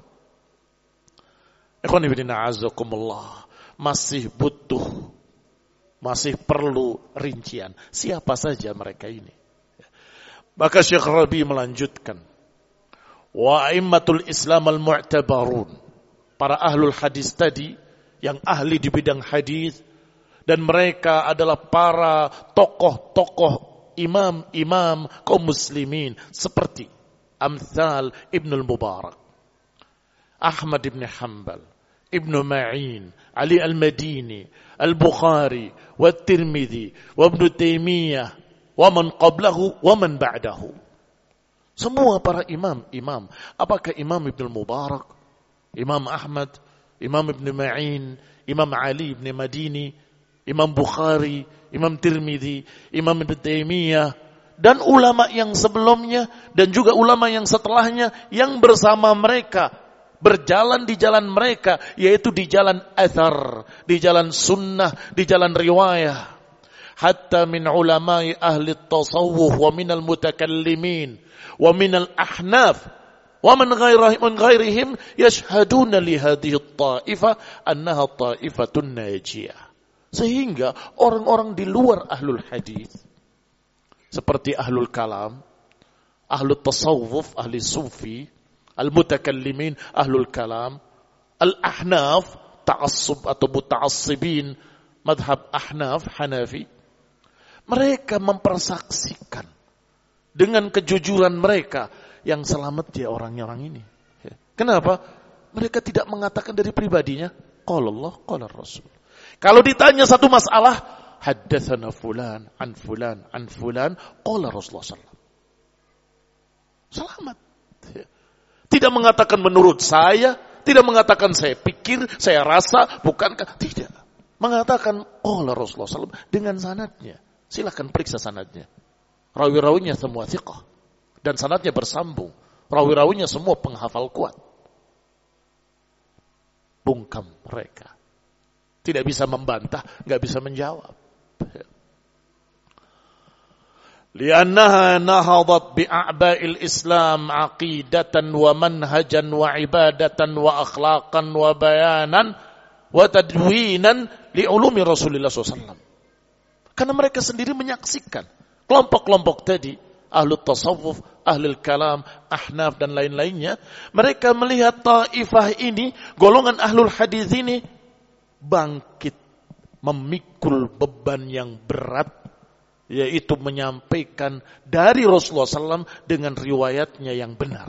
Ikhwan fillah azakumullah, masih butuh, masih perlu rincian. Siapa saja mereka ini? Maka Syekh Rabi melanjutkan, wa a'immatul Islam al-mu'tabarun, para ahlul hadis tadi yang ahli di bidang hadis Dan mereka adalah para tokoh-tokoh imam-imam kaum muslimin seperti amthal Ibnul Mubarak, Ahmad ibn Hanbal, Ibnu Ma'in, Ali al-Madini, Al-Bukhari, wa Tirmidzi, wa Ibnu Taimiyah, wa man qablahu, wa man ba'dahu. Semua para imam-imam. Apakah Imam Ibnul Mubarak, Imam Ahmad, Imam Ibn Ma'in, Imam Ali ibn Madini, Imam Bukhari, Imam Tirmidzi, Imam Ibn Taimiyah, dan ulama yang sebelumnya, dan juga ulama yang setelahnya, yang bersama mereka, berjalan di jalan mereka, yaitu di jalan athar, di jalan sunnah, di jalan riwayah. Hatta min ulama'i ahli tasawwuf, wa minal mutakallimin, wa minal ahnaf, wa man ghairihim, yashhaduna li hadhihi at-ta'ifah, annaha ta'ifatun najiyah. Sehingga orang-orang di luar ahlul hadis seperti ahlul kalam, ahlul tasawuf, ahli sufi, al-mutakallimin, ahlul kalam, al-ahnaf, ta'assub atau muta'assibin, madhab ahnaf, Hanafi, mereka mempersaksikan dengan kejujuran mereka yang selamat dia orang-orang ini. Kenapa? Mereka tidak mengatakan dari pribadinya, qala Allah, qala Rasul. Kalau ditanya satu masalah, haddatsana fulan an fulan an fulan qala Rasulullah sallallahu alaihi wasallam. Selamat. Tidak mengatakan menurut saya, tidak mengatakan saya pikir, saya rasa, bukankah, tidak. Mengatakan qala Rasulullah sallallahu alaihi wasallam dengan sanadnya. Silakan periksa sanadnya. Rawi-rawinya semua thiqah dan sanadnya bersambung. Rawi-rawinya semua penghafal kuat. Bungkam mereka. Tidak bisa membantah, enggak bisa menjawab. Liannaha nahadat bi'a'ba'il Islam aqidatan wa manhajan wa ibadatan wa akhlaqan wa bayanan wa tadwinan li'ulumi Rasulullah sallallahu alaihi wasallam. Karena mereka sendiri menyaksikan kelompok-kelompok tadi, ahlul tasawuf, ahlul kalam, ahnaf dan lain-lainnya, mereka melihat taifah ini, golongan ahlul hadis ini bangkit memikul beban yang berat, yaitu menyampaikan dari Rasulullah sallallahu alaihi wasallam dengan riwayatnya yang benar.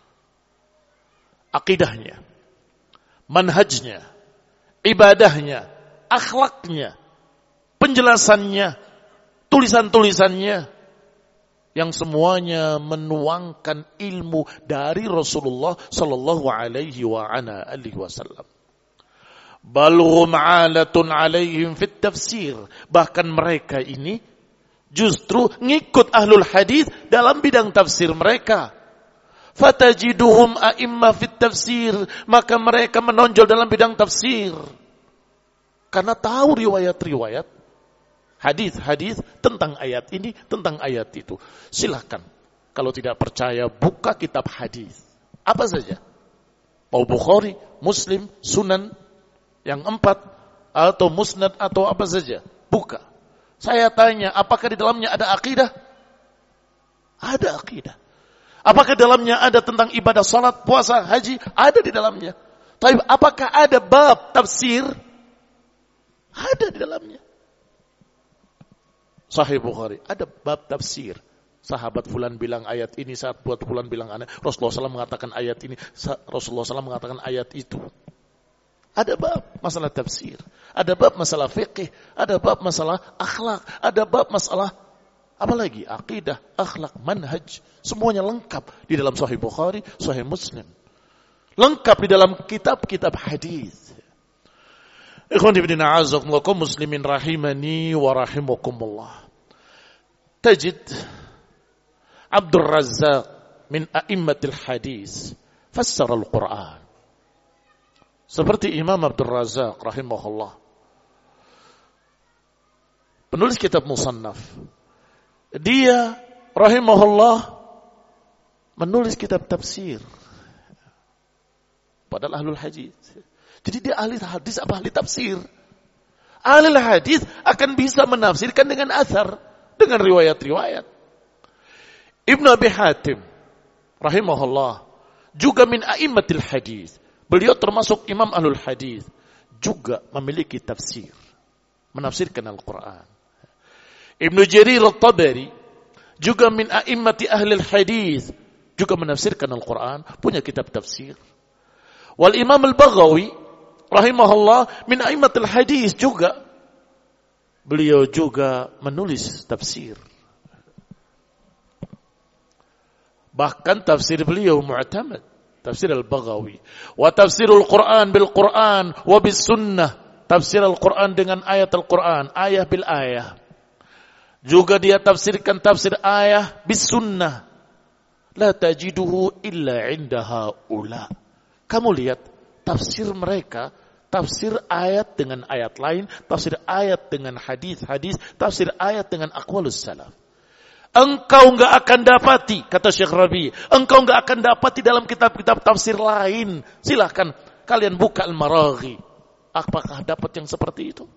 Akidahnya, manhajnya, ibadahnya, akhlaknya, penjelasannya, tulisan-tulisannya, yang semuanya menuangkan ilmu dari Rasulullah sallallahu alaihi wa ala alihi wasallam. Balhum alatun alaihim fit tafsir. Bahkan mereka ini justru ngikut ahlul hadis dalam bidang tafsir mereka. Fatajiduhum a'imma fit tafsir. Maka mereka menonjol dalam bidang tafsir. Karena tahu riwayat-riwayat, hadis-hadis tentang ayat ini, tentang ayat itu. Silakan. Kalau tidak percaya, buka kitab hadis. Apa saja. Mau Bukhari, Muslim, Sunan, yang empat, atau musnad, atau apa saja. Buka. Saya tanya, apakah di dalamnya ada akidah? Ada akidah. Apakah di dalamnya ada tentang ibadah salat, puasa, haji? Ada di dalamnya. Tapi apakah ada bab tafsir? Ada di dalamnya. Sahih Bukhari, ada bab tafsir. Sahabat fulan bilang ayat ini, saat buat fulan bilang aneh. Rasulullah sallallahu alaihi wasallam mengatakan ayat ini, Rasulullah sallallahu alaihi wasallam mengatakan ayat itu. Ada bab masalah tafsir, ada bab masalah fiqih, ada bab masalah akhlak, ada bab masalah apa lagi? Akidah, akhlak, manhaj, semuanya lengkap di dalam Sahih Bukhari, Sahih Muslim. Lengkap di dalam kitab-kitab hadis. Ikhwan fillah a'azzakumullah muslimin rahimani wa rahimakumullah. Tajid Abdul Razzaq min a'immatil hadis fassara al-Qur'an. Seperti Imam Abdul Razzaq rahimahullah, penulis kitab Musannaf. Dia rahimahullah menulis kitab tafsir. Padahal ahlul hadis. Jadi dia ahli hadis apa ahli tafsir? Ahli hadis akan bisa menafsirkan dengan athar, dengan riwayat-riwayat. Ibnu Abi Hatim rahimahullah juga min a'immatil hadis. Beliau termasuk imam ahlul hadis, juga memiliki tafsir. menafsirkan Al-Quran. Ibnu Jarir At-Tabari juga min a'immati ahli al-hadis, juga menafsirkan Al-Quran, punya kitab tafsir. Wal Imam Al-Baghawi rahimahullah min a'immatil hadis juga, beliau juga menulis tafsir. Bahkan tafsir beliau mu'tamad, tafsir Al-Baghawi. Wa tafsirul Quran bil Quran wa bis sunnah, tafsir Al-Quran dengan ayat Al-Quran, ayah bil ayah. Juga dia tafsirkan tafsir ayah bis sunnah. La tajiduhu illa inda haula. Kamu lihat tafsir mereka, tafsir ayat dengan ayat lain, tafsir ayat dengan hadis-hadis, tafsir ayat dengan aqwalus salaf. Engkau enggak akan dapati, kata Syekh Rabi, engkau enggak akan dapati dalam kitab-kitab tafsir lain. Silahkan kalian buka Al-Maraghi. Apakah dapat yang seperti itu?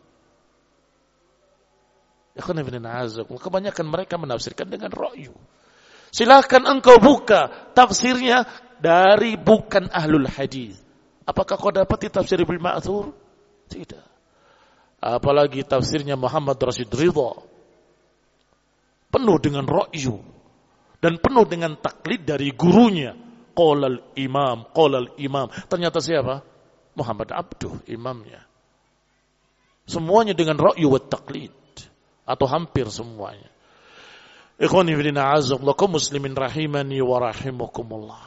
Kebanyakan mereka menafsirkan dengan ra'yu. Silahkan engkau buka tafsirnya dari bukan ahlul hadis. Apakah kau dapati tafsir Ibnu Ma'thur? Tidak. Apalagi tafsirnya Muhammad Rashid Ridha, penuh dengan ra'yu dan penuh dengan taklid dari gurunya. Qolal imam, qolal imam. Ternyata siapa? Muhammad Abduh, imamnya. Semuanya dengan ra'yu wa taklid, atau hampir semuanya. Ikhwani fillah, a'azzakumullah, kaum muslimin rahimani wa rahimakumullah.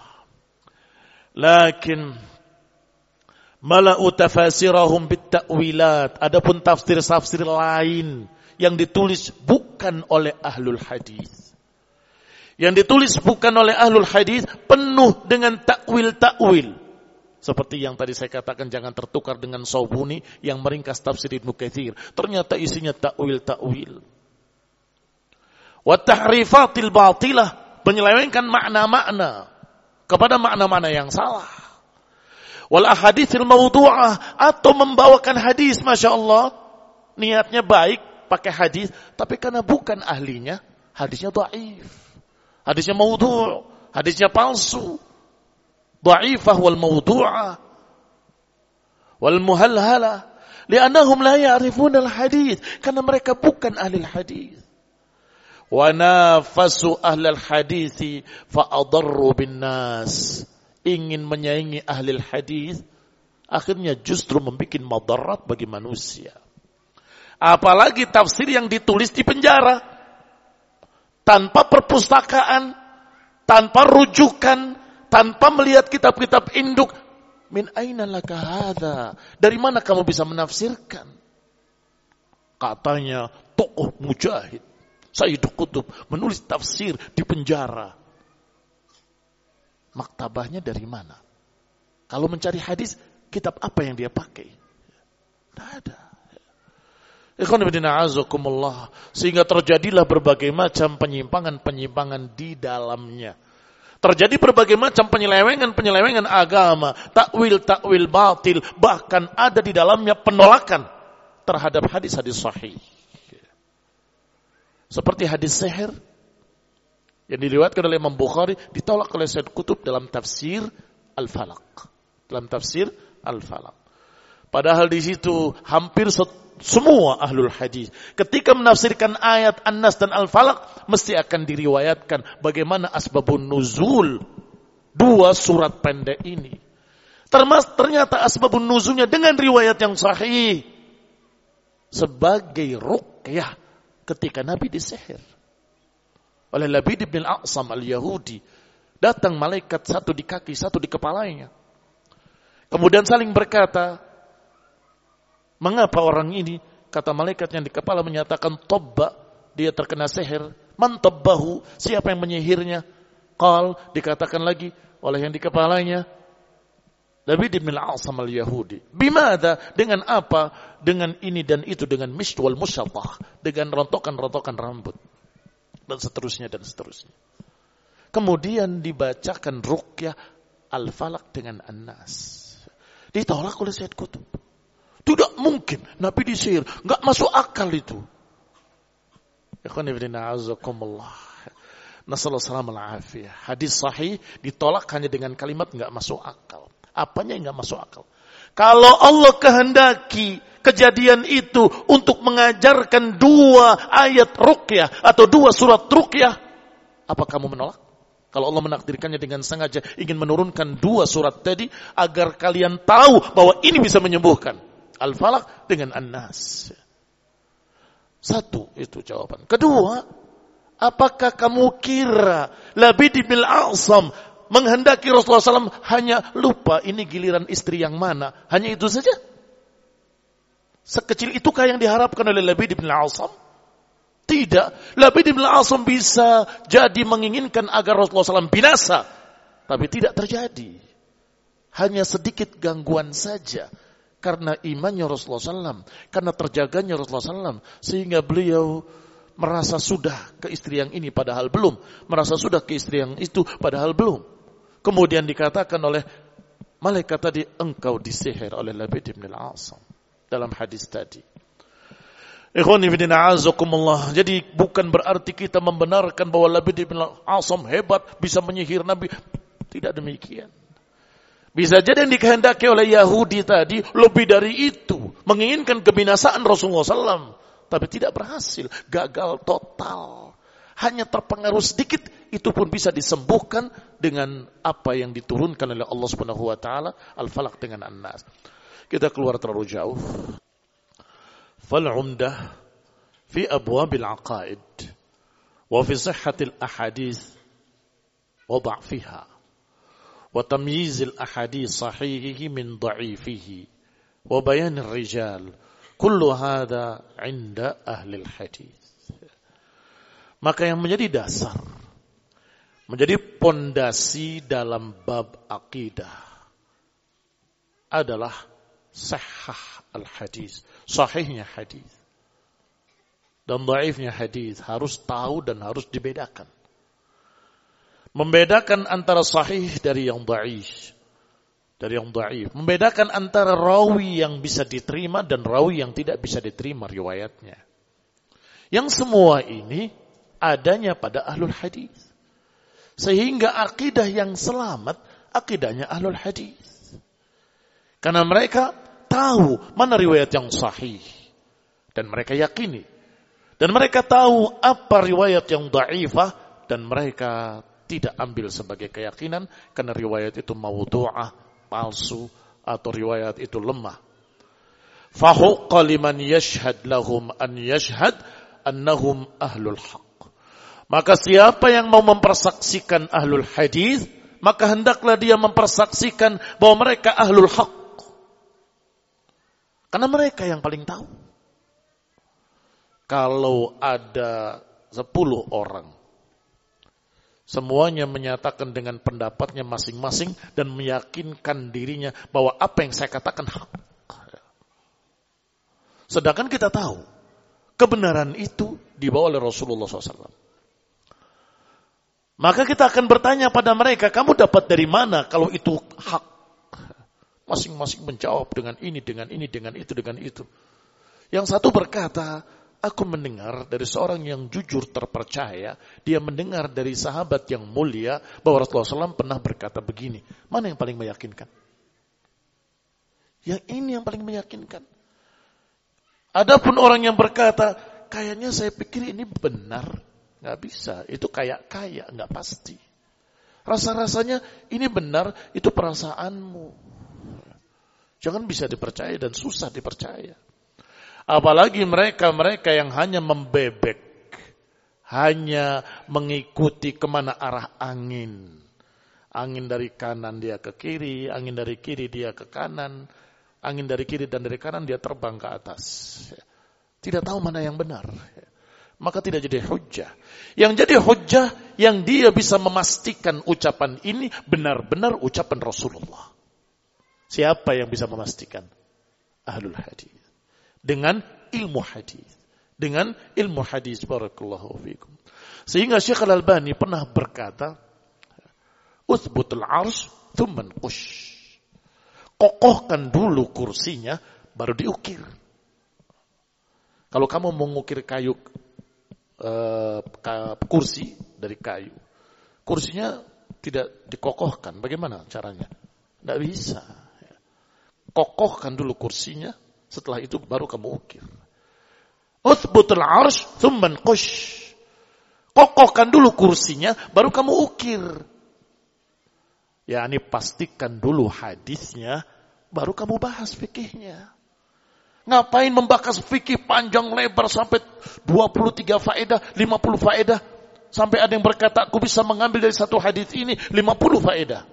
Lakin mala'u tafasirahum bit-ta'wilat, adapun tafsir-tafsir lain yang ditulis bukan oleh ahlul hadis, yang ditulis bukan oleh ahlul hadis, penuh dengan takwil-takwil. Seperti yang tadi saya katakan, jangan tertukar dengan Saubuni yang meringkas tafsir Ibnu Katsir. Ternyata isinya takwil-takwil. Wa tahrifatil batilah, menyelewengkan makna-makna kepada makna-makna yang salah. Wal ahaditsil mawdu'ah, atau membawakan hadis, Masya Allah, niatnya baik, pakai hadis, tapi karena bukan ahlinya, hadisnya dhaif, hadisnya mawdu', hadisnya palsu. Dha'ifah wal mawdu'ah wal muhalhalah, li'annahum la ya'rifuna al-hadis, karena mereka bukan ahli hadis. Wa nafasu ahli al-hadis fa adarru bin nas, ingin menyaingi ahli hadis, akhirnya justru membuat madarat bagi manusia. Apalagi tafsir yang ditulis di penjara, tanpa perpustakaan, tanpa rujukan, tanpa melihat kitab-kitab induk. Min aina laka hadza? Dari mana kamu bisa menafsirkan? Katanya tokoh mujahid Sayyid Qutb menulis tafsir di penjara. Maktabahnya dari mana? Kalau mencari hadis, kitab apa yang dia pakai? Tidak ada. Ikhwan fillah, a'azzakumullah, sehingga terjadilah berbagai macam penyimpangan-penyimpangan di dalamnya. Terjadi berbagai macam penyelewengan-penyelewengan agama, takwil-takwil batil, bahkan ada di dalamnya penolakan terhadap hadis-hadis sahih. Seperti hadis sihir yang diriwayatkan oleh Imam Bukhari, ditolak oleh Sayyid Qutb dalam tafsir Al-Falaq. Dalam tafsir Al-Falaq. Padahal di situ hampir semua ahlul hadis ketika menafsirkan ayat An-Nas dan Al-Falaq mesti akan diriwayatkan bagaimana asbabun nuzul dua surat pendek ini. Termasuk ternyata asbabun nuzulnya dengan riwayat yang sahih sebagai ruqyah ketika Nabi disihir oleh Labid bin Al-A'sam Al-Yahudi. Datang malaikat, satu di kaki, satu di kepalanya. Kemudian saling berkata, mengapa orang ini, kata malaikat yang di kepala menyatakan tobba, dia terkena sihir. Man tabbahu, siapa yang menyihirnya? Qal, dikatakan lagi oleh yang di kepalanya, Labid bin Al-A'sam Al-Yahudi. Bimada, dengan apa? Dengan ini dan itu, dengan misht wal musyattah, dengan rontokan-rontokan rambut, dan seterusnya dan seterusnya. Kemudian dibacakan ruqyah Al-Falaq dengan An-Nas. Ditolak oleh Sayyid Qutb. Tidak mungkin Nabi disihir, enggak masuk akal itu. Ikhwan fillah, a'azzakumullah. Nasallahu salam al-afiyah. Hadis sahih ditolak hanya dengan kalimat enggak masuk akal. Apanya enggak masuk akal? Kalau Allah kehendaki kejadian itu untuk mengajarkan dua ayat ruqyah atau dua surat ruqyah, apa kamu menolak? Kalau Allah menakdirkannya dengan sengaja ingin menurunkan dua surat tadi agar kalian tahu bahwa ini bisa menyembuhkan. Al-Falaq dengan An-Nas. Satu, itu jawaban. Kedua, apakah kamu kira Labid bin A'sam menghendaki Rasulullah shallallahu alaihi wasallam hanya lupa ini giliran istri yang mana? Hanya itu saja? Sekecil itukah yang diharapkan oleh Labid bin A'sam? Tidak. Labid bin A'sam bisa jadi menginginkan agar Rasulullah shallallahu alaihi wasallam binasa. Tapi tidak terjadi. Hanya sedikit gangguan saja. Karena imannya Rasulullah shallallahu alaihi wasallam. Karena terjaganya Rasulullah shallallahu alaihi wasallam. Sehingga beliau merasa sudah ke istri yang ini padahal belum. Merasa sudah ke istri yang itu padahal belum. Kemudian dikatakan oleh malaikat tadi, engkau disihir oleh Labid bin A'sam. Dalam hadis tadi. Ikhwani fillah a'azakumullah. Jadi bukan berarti kita membenarkan bahwa Labid bin A'sam hebat bisa menyihir Nabi. Tidak demikian. Bisa jadi yang dikehendaki oleh Yahudi tadi lebih dari itu. Menginginkan kebinasaan Rasulullah shallallahu alaihi wasallam. Tapi tidak berhasil. Gagal total. Hanya terpengaruh sedikit, itu pun bisa disembuhkan dengan apa yang diturunkan oleh Allah Subhanahu wa taala, Al-Falaq dengan An-Nas. Kita keluar terlalu jauh. Fal-'umdah fi abwabil 'aqaid wa fi sihhatil ahadits wa dha'fiha wa tamyizil ahadits sahihihi min dha'ifihi wa bayanir rijal. Kullu hadha 'inda ahli al-hadits. Maka yang menjadi dasar, menjadi pondasi dalam bab akidah adalah sahih al-hadis, sahihnya hadis. Dan dhaifnya hadis harus tahu dan harus dibedakan. Membedakan antara sahih dari yang dhaif, dari yang dhaif. Membedakan antara rawi yang bisa diterima dan rawi yang tidak bisa diterima riwayatnya. Yang semua ini adanya pada ahlul hadis. Sehingga akidah yang selamat, akidahnya ahlul hadis. Karena mereka tahu mana riwayat yang sahih. Dan mereka yakini. Dan mereka tahu apa riwayat yang dhaifah. Dan mereka tidak ambil sebagai keyakinan. Karena riwayat itu mawdu'ah, palsu. Atau riwayat itu lemah. Fahuqqa liman yashhad lahum an yashhad annahum ahlul haq. Maka siapa yang mau mempersaksikan ahlul hadis, maka hendaklah dia mempersaksikan bahwa mereka ahlul haq. Karena mereka yang paling tahu. Kalau ada sepuluh orang, semuanya menyatakan dengan pendapatnya masing-masing dan meyakinkan dirinya bahwa apa yang saya katakan hak. Sedangkan kita tahu, kebenaran itu dibawa oleh Rasulullah shallallahu alaihi wasallam. Maka kita akan bertanya pada mereka, kamu dapat dari mana kalau itu hak? Masing-masing menjawab dengan ini, dengan ini, dengan itu, dengan itu. Yang satu berkata, aku mendengar dari seorang yang jujur terpercaya, dia mendengar dari sahabat yang mulia, bahwa Rasulullah shallallahu alaihi wasallam pernah berkata begini. Mana yang paling meyakinkan? Yang ini yang paling meyakinkan. Adapun orang yang berkata, kayaknya saya pikir ini benar. Nggak bisa, itu kayak-kayak, nggak pasti. Rasa-rasanya ini benar, itu perasaanmu. Jangan bisa dipercaya dan susah dipercaya. Apalagi mereka-mereka yang hanya membebek, hanya mengikuti kemana arah angin. Angin dari kanan dia ke kiri, angin dari kiri dia ke kanan, angin dari kiri dan dari kanan dia terbang ke atas. Tidak tahu mana yang benar. Maka tidak jadi hujjah. Yang jadi hujjah, yang dia bisa memastikan ucapan ini benar-benar ucapan Rasulullah. Siapa yang bisa memastikan? Ahlul hadis. Dengan ilmu hadis. Dengan ilmu hadis. Barakallahu fiikum. Sehingga Syekh Al-Albani pernah berkata, Uthbutul arsh, thumman qush. Kokohkan dulu kursinya, baru diukir. Kalau kamu mau mengukir kayu, Uh, kursi dari kayu, kursinya tidak dikokohkan, bagaimana caranya? Tidak bisa. Kokohkan dulu kursinya, Setelah itu baru kamu ukir. Uthbutul arsh thumma nqush. Kokohkan dulu kursinya, baru kamu ukir. Ya, ini pastikan dulu hadisnya, baru kamu bahas fikihnya. Ngapain membahas fikih panjang lebar sampai dua puluh tiga faedah, lima puluh faedah. Sampai ada yang berkata, aku bisa mengambil dari satu hadis ini lima puluh faedah.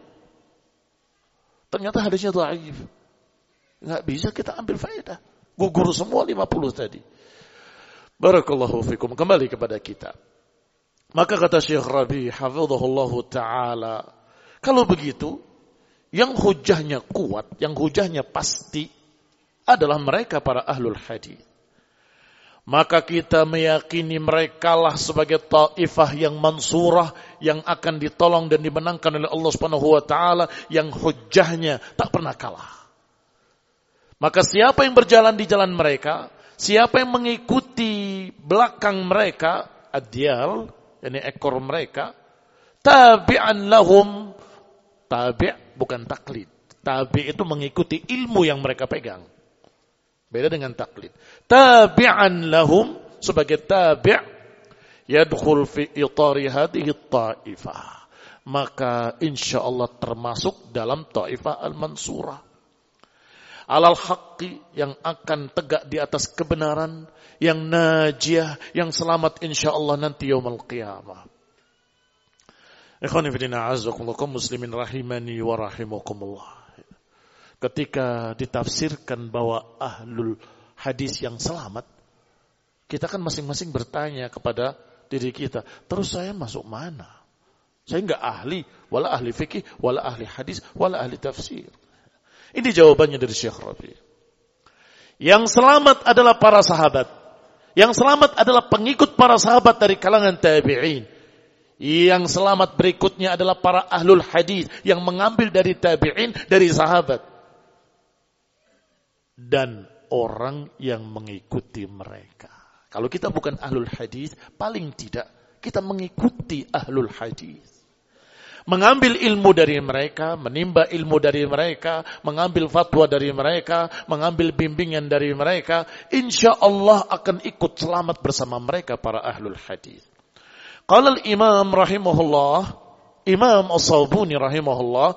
Ternyata hadisnya dhaif. Nggak bisa kita ambil faedah. Gugur semua lima puluh tadi. Barakallahu fikum. Kembali kepada kita. Maka kata Syekh Rabi hafizahullahu ta'ala, kalau begitu, yang hujahnya kuat, yang hujahnya pasti adalah mereka para ahlul hadis. Maka kita meyakini mereka lah sebagai taifah yang mansurah, yang akan ditolong dan dimenangkan oleh Allah Subhanahu wa taala, yang hujahnya tak pernah kalah. Maka siapa yang berjalan di jalan mereka, siapa yang mengikuti belakang mereka, adyal, yakni ekor mereka, tabi'an lahum, tabi' bukan taklid. Tabi' itu mengikuti ilmu yang mereka pegang. Beda dengan taklid. Tabi'an lahum, sebagai tabi' yadkhul fi itari hadhihi ta'ifah. Maka insyaallah termasuk dalam ta'ifah al-mansurah. Alal haqqi, yang akan tegak di atas kebenaran, yang najiyah, yang selamat insyaallah nanti yaumul qiyamah. Ikhwani fillah a'azzakumullah muslimin rahimani wa rahimakumullah. Ketika ditafsirkan bahwa ahlul hadis yang selamat, kita kan masing-masing bertanya kepada diri kita, terus saya masuk mana? Saya enggak ahli, wala ahli fikih, wala ahli hadis, wala ahli tafsir. Ini jawabannya dari Syekh Rabi. Yang selamat adalah para sahabat. Yang selamat adalah pengikut para sahabat dari kalangan tabi'in. Yang selamat berikutnya adalah para ahlul hadis yang mengambil dari tabi'in, dari sahabat. Dan orang yang mengikuti mereka. Kalau kita bukan ahlul hadis, paling tidak kita mengikuti ahlul hadis. Mengambil ilmu dari mereka, menimba ilmu dari mereka, mengambil fatwa dari mereka, mengambil bimbingan dari mereka, insya Allah akan ikut selamat bersama mereka para ahlul hadis. Qala al-imam rahimahullah, Imam As-Sabuni rahimahullah,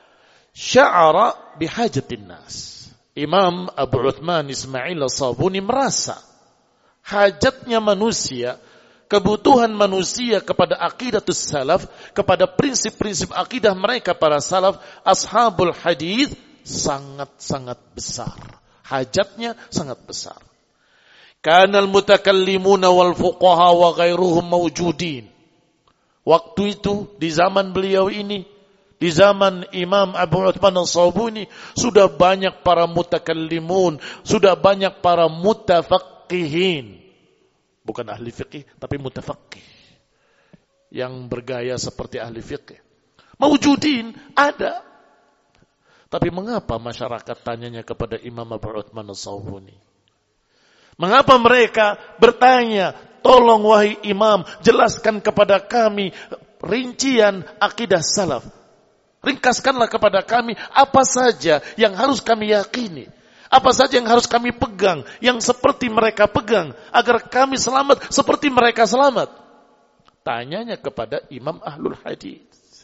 sya'ara bihajatin nas. Imam Abu Uthman Ismail As-Sabuni merasa hajatnya manusia, kebutuhan manusia kepada aqidatus salaf, kepada prinsip-prinsip akidah mereka para salaf, ashabul hadis, sangat-sangat besar. Hajatnya sangat besar. Kanal mutakallimuna wal fuqaha wa ghairuhum mawjudin. Waktu itu, di zaman beliau ini, di zaman Imam Abu Uthman As-Sabuni, sudah banyak para mutakallimun, sudah banyak para mutafaqqihin. Bukan ahli fiqih, tapi mutafaqih. Yang bergaya seperti ahli fiqih. Mawjudin, ada. Tapi mengapa masyarakat tanyanya kepada Imam Abu Uthman As-Sabuni? Mengapa mereka bertanya, tolong wahai imam, jelaskan kepada kami rincian akidah salaf. Ringkaskanlah kepada kami apa saja yang harus kami yakini. Apa saja yang harus kami pegang, yang seperti mereka pegang, agar kami selamat seperti mereka selamat. Tanyanya kepada Imam Ahlul Hadis.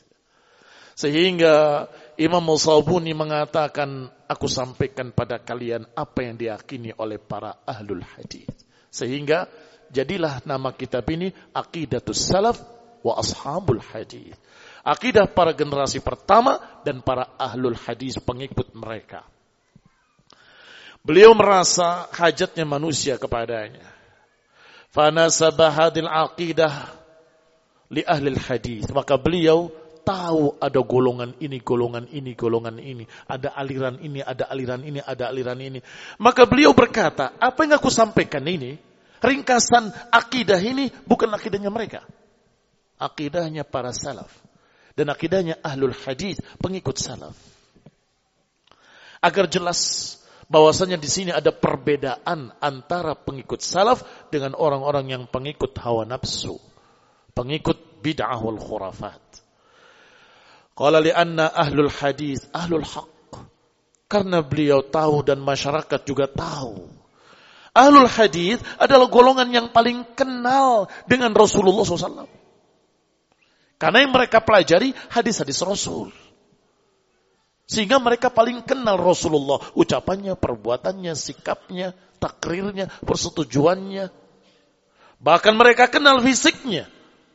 Sehingga Imam As-Sabuni mengatakan, aku sampaikan pada kalian apa yang diyakini oleh para Ahlul Hadis. Sehingga jadilah nama kitab ini Aqidatus Salaf wa Ashabul Hadis. Akidah para generasi pertama dan para Ahlul Hadis, pengikut mereka. Beliau merasa hajatnya manusia kepadanya. Fanasabah hadil aqidah li ahlil hadis. Maka beliau tahu ada golongan ini, golongan ini, golongan ini. Ada aliran ini, ada aliran ini, ada aliran ini. Maka beliau berkata, apa yang aku sampaikan ini, ringkasan akidah ini bukan akidahnya mereka. Akidahnya para salaf. Dan akidahnya ahlul hadis, pengikut salaf. Agar jelas bahwasanya di sini ada perbedaan antara pengikut salaf dengan orang-orang yang pengikut hawa nafsu, pengikut bid'ah wal khurafat. Qala li anna ahlul hadis ahlul haqq. Karena beliau tahu dan masyarakat juga tahu. Ahlul hadis adalah golongan yang paling kenal dengan Rasulullah shallallahu alaihi wasallam. Karena yang mereka pelajari hadis-hadis Rasul. Sehingga mereka paling kenal Rasulullah. Ucapannya, perbuatannya, sikapnya, takrirnya, persetujuannya. Bahkan mereka kenal fisiknya.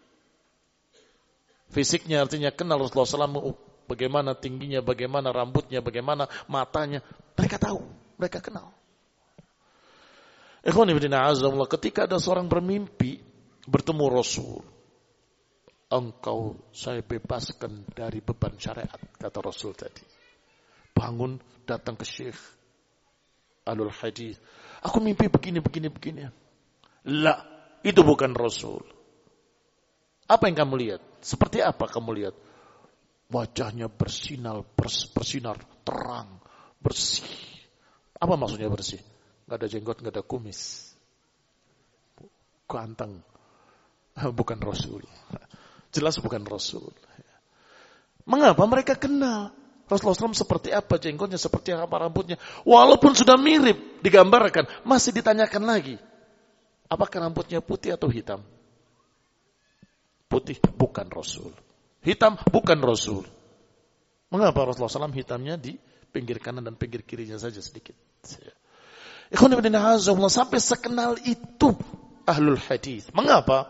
Fisiknya artinya kenal Rasulullah shallallahu alaihi wasallam. Bagaimana tingginya, bagaimana rambutnya, bagaimana matanya. Mereka tahu, mereka kenal. Ikhwan fillah azza ketika ada seorang bermimpi bertemu Rasul. Engkau saya bebaskan dari beban syariat, kata Rasul tadi. Bangun, datang ke Syekh Ahlul Hadis. Aku mimpi begini, begini, begini. La, itu bukan Rasul. Apa yang kamu lihat? Seperti apa kamu lihat? Wajahnya bersinar, bersinar, terang, bersih. Apa maksudnya bersih? Gak ada jenggot, gak ada kumis. Ganteng. Bukan Rasul. Jelas bukan Rasul. Mengapa mereka kenal? Rasulullah shallallahu alaihi wasallam seperti apa jenggotnya, seperti apa rambutnya. Walaupun sudah mirip, digambarkan, masih ditanyakan lagi. Apakah rambutnya putih atau hitam? Putih, bukan Rasul. Hitam, bukan Rasul. Mengapa Rasulullah shallallahu alaihi wasallam hitamnya di pinggir kanan dan pinggir kirinya saja sedikit? Ikhwan fillah azza sampai sekenal itu ahlul hadis. Mengapa?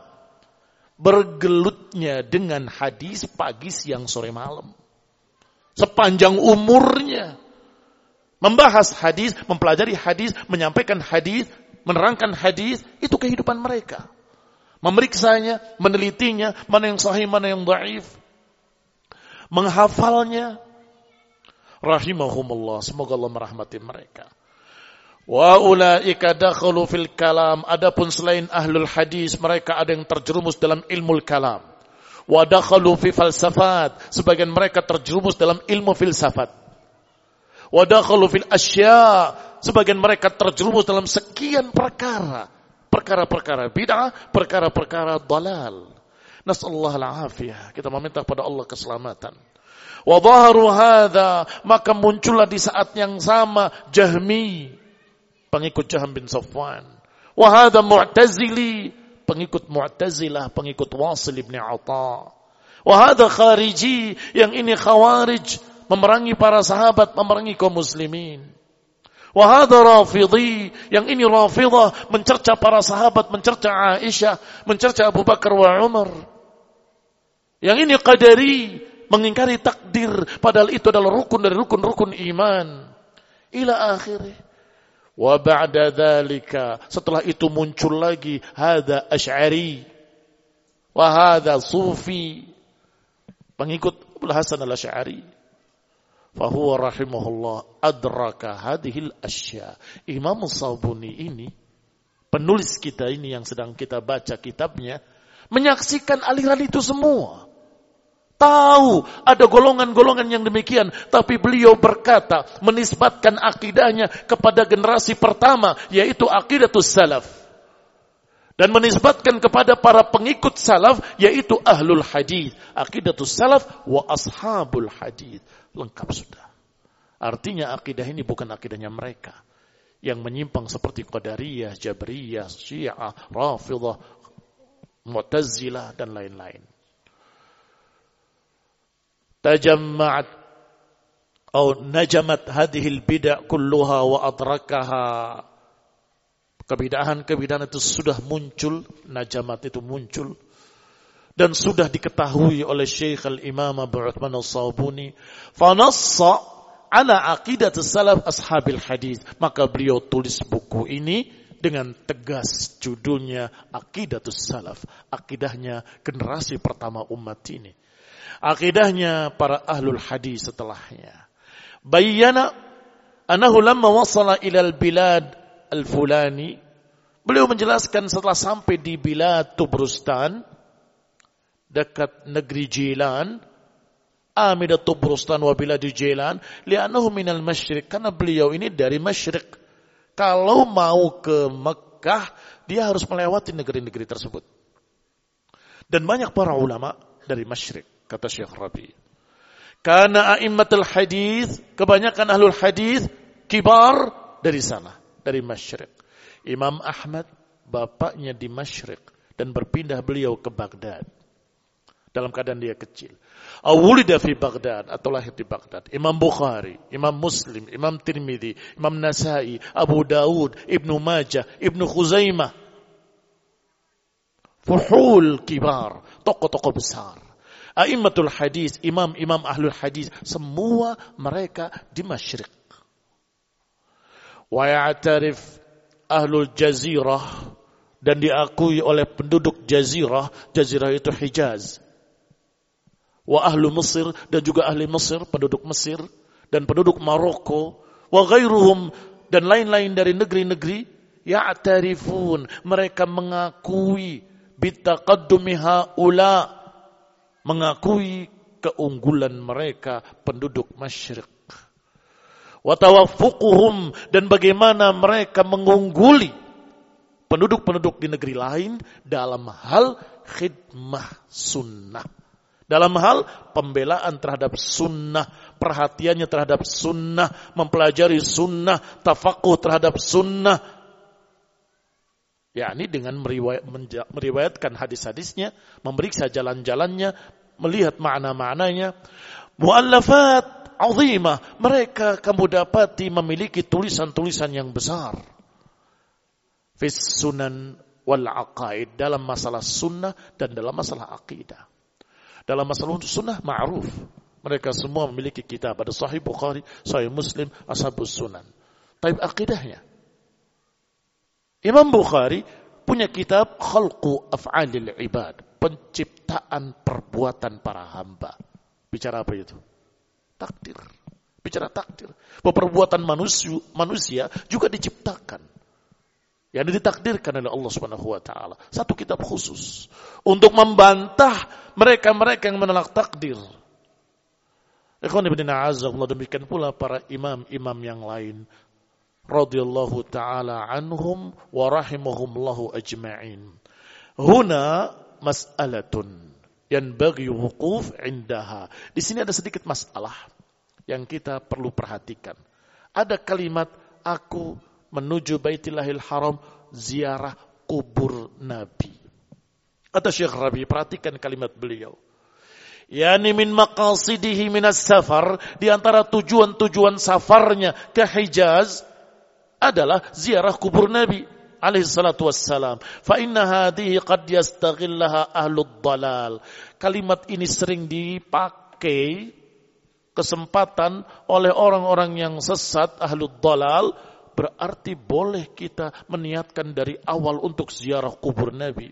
Bergelutnya dengan hadis pagi, siang, sore, malam. Sepanjang umurnya. Membahas hadis, mempelajari hadis, menyampaikan hadis, menerangkan hadis, itu kehidupan mereka. Memeriksanya, menelitinya, mana yang sahih, mana yang dhaif. Menghafalnya. Rahimahumullah, semoga Allah merahmati mereka. Wa ulaika dakhalu fil kalam, adapun selain ahlul hadis mereka ada yang terjerumus dalam ilmu kalam. Wa dakhalu fi falsafat, sebagian mereka terjerumus dalam ilmu filsafat. Wa dakhalu fil asya, sebagian mereka terjerumus dalam sekian perkara, perkara-perkara bid'ah, perkara-perkara dalal. Nasallahu al-afiyah, kita meminta kepada Allah keselamatan. Wa dhaharu hadza, maka muncullah di saat yang sama Jahmi, pengikut Jahm bin Safwan. Wa hadza Mu'tazili, pengikut Mu'tazilah, pengikut Wasil ibn Atha. Wa hadza Khariji, yang ini Khawarij, memerangi para sahabat, memerangi kaum muslimin. Wa hadza Rafidhi, yang ini Rafidah, mencerca para sahabat, mencerca Aisyah, mencerca Abu Bakar wa Umar. Yang ini Qadari, mengingkari takdir, padahal itu adalah rukun dari rukun-rukun iman. Ila akhirih. Wa ba'da dzalika, setelah itu muncul lagi hadza Asy'ari wa hadza Sufi, pengikut Abul Hasan Al-Asy'ari. Fa huwa rahimahullah adraka hadhil asya. Imam Sabuni ini, penulis kita ini yang sedang kita baca kitabnya, menyaksikan aliran itu semua. Tahu ada golongan-golongan yang demikian, tapi beliau berkata, menisbatkan akidahnya kepada generasi pertama, yaitu aqidatus salaf. Dan menisbatkan kepada para pengikut salaf, yaitu ahlul hadis. Aqidatus salaf wa ashabul hadis. Lengkap sudah. Artinya akidah ini bukan akidahnya mereka yang menyimpang seperti Qadariyah, Jabriyah, Syiah, Rafidah, Mu'tazilah, dan lain-lain. Tajamma'at atau najamat hadhil bid'ah kulluha wa adrakaha. Kebidahan-kebidahan itu sudah muncul, najamat itu muncul dan sudah diketahui oleh Syekh Al-Imam Abu Uthman As-Sabuni. Fa nassa ala aqidatus salaf ashabil hadis. Maka beliau tulis buku ini dengan tegas, judulnya Aqidatus Salaf, akidahnya generasi pertama umat ini. Akidahnya para ahlul hadis setelahnya. Bayyana annahu lamma wasala ilal bilad al-fulani. Beliau menjelaskan setelah sampai di bilad Tubrustan, dekat negeri Jilan, Amidat Tubrustan wa bilad Jilan, li'annahu minal masyriq, karena beliau ini dari masyriq. Kalau mau ke Mekah, dia harus melewati negeri-negeri tersebut. Dan banyak para ulama dari masyriq, kata Syekh Rabi. Karena a'immatul hadis, kebanyakan ahlul hadis kibar dari sana, dari Masyriq. Imam Ahmad bapaknya di Masyriq dan berpindah beliau ke Baghdad dalam keadaan dia kecil. Awulida fi Baghdad, atau lahir di Baghdad. Imam Bukhari, Imam Muslim, Imam Tirmidzi, Imam Nasai, Abu Dawud, Ibnu Majah, Ibnu Khuzaimah. Fuhul kibar, tokoh-tokoh besar. A'immatul hadis, imam-imam ahlul hadis, semua mereka di Masyriq. Wa ya'tarif ahlul jazirah, dan diakui oleh penduduk jazirah. Jazirah itu Hijaz. Wa ahlu Mesir, dan juga ahli Mesir, penduduk Mesir, dan penduduk Maroko. Wa ghairuhum, dan lain-lain dari negeri-negeri. Ya'tarifun, mereka mengakui bitaqaddumi haula, mengakui keunggulan mereka penduduk Masyriq. Wa tawaffuquhum, dan bagaimana mereka mengungguli penduduk-penduduk di negeri lain dalam hal khidmah sunnah, dalam hal pembelaan terhadap sunnah, perhatiannya terhadap sunnah, mempelajari sunnah, tafaqquh terhadap sunnah, yakni dengan meriwayat, meriwayatkan hadis-hadisnya, memeriksa jalan-jalannya, melihat makna-maknanya. Mu'allafat azimah, mereka kamu dapati memiliki tulisan-tulisan yang besar. Fis sunan wal aqaid, dalam masalah sunnah dan dalam masalah akidah. Dalam masalah sunnah ma'ruf, mereka semua memiliki kitab, ada Sahih Bukhari, Sahih Muslim, Ashabus Sunan. Taib akidahnya, Imam Bukhari punya kitab Khalqu Af'alil Ibad, penciptaan perbuatan para hamba. Bicara apa itu? Takdir. Bicara takdir. Bahwa perbuatan manusia, manusia juga diciptakan, yang ditakdirkan oleh Allah Subhanahu wa taala. Satu kitab khusus untuk membantah mereka-mereka yang menolak takdir. Ikhwan ibn a'azzahullah, demikian pula para imam-imam yang lain radhiyallahu taala anhum wa rahimahumullahu ajma'in. Huna mas'alatun yanbaghi wuquf 'indaha. Di sini ada sedikit masalah yang kita perlu perhatikan. Ada kalimat aku menuju Baitillahil Haram, ziarah kubur Nabi. Kata Syekh Rabi, perhatikan kalimat beliau. Yani min maqasidihi minas safar, di antara tujuan-tujuan safarnya ke Hijaz adalah ziarah kubur Nabi alaihi salatu wassalam. Fa inna hadhihi qad yastaghillaha ahlud dalal. Kalimat ini sering dipakai kesempatan oleh orang-orang yang sesat, ahlud dalal. Berarti boleh kita meniatkan dari awal untuk ziarah kubur Nabi.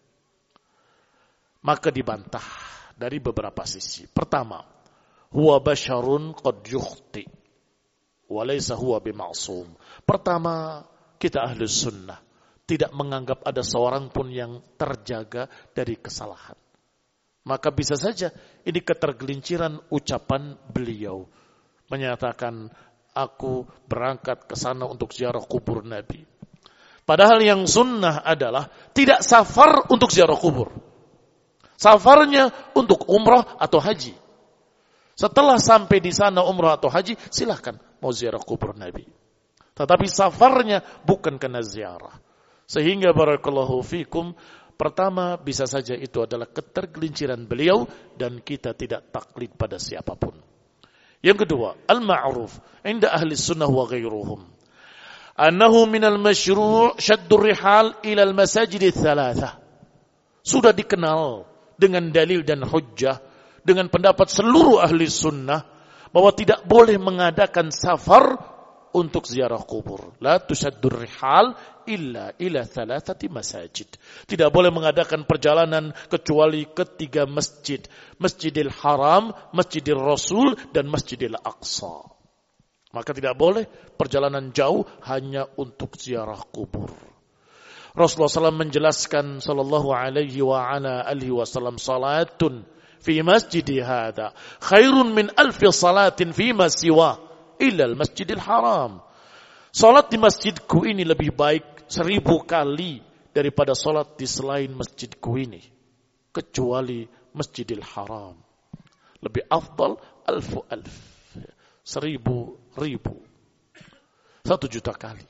Maka dibantah dari beberapa sisi. Pertama, huwa basyarun qad yukhti wa laysa huwa bima'sum. Pertama, kita ahli sunnah tidak menganggap ada seorang pun yang terjaga dari kesalahan. Maka bisa saja ini ketergelinciran ucapan beliau menyatakan aku berangkat ke sana untuk ziarah kubur Nabi. Padahal yang sunnah adalah tidak safar untuk ziarah kubur. Safarnya untuk umrah atau haji. Setelah sampai di sana umrah atau haji, silahkan mau ziarah kubur Nabi. Tetapi safarnya bukan karena ziarah. Sehingga barakallahu fikum, pertama bisa saja itu adalah ketergelinciran beliau dan kita tidak taklid pada siapapun. Yang kedua, al-ma'ruf inda ahli sunnah wa ghairuhum annahu minal masyru' syaddur rihal ila al-masajid ats-tsalatsah. Sudah dikenal dengan dalil dan hujjah, dengan pendapat seluruh ahli sunnah, bahwa tidak boleh mengadakan safar untuk ziarah kubur. La tusaddur rihal illa ila thalathati masajid. Tidak boleh mengadakan perjalanan kecuali ketiga masjid. Masjidil Haram, Masjidil Rasul, dan Masjidil Aqsa. Maka tidak boleh perjalanan jauh hanya untuk ziarah kubur. Rasulullah shallallahu alaihi wasallam menjelaskan sallallahu alaihi wa ala alihi wasallam, salatun fi masjidi hadha khairun min alfi salatin fi ma siwa illa al-masjidil haram. Salat di masjidku ini lebih baik seribu kali daripada salat di selain masjidku ini, kecuali Masjidil Haram. Lebih afdal alfu alf. Seribu ribu. Satu juta kali.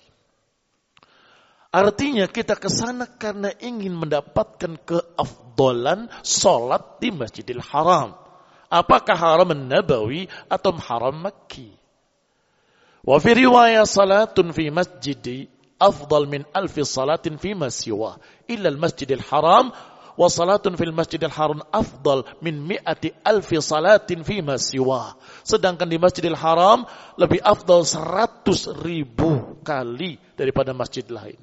Artinya kita ke sana karena ingin mendapatkan keafdalan salat di Masjidil Haram. Apakah haram nabawi atau haram makki? Wa fi riwayat salatun fi masjidi afdal min alfi salatin fi ma siwa illa al-Masjidil Haram. Wa salatun fil Masjidil Haram afdal min mi'ati alfi salatin fima siwa. Sedangkan di Masjidil Haram lebih afdal seratus ribu kali daripada masjid lain.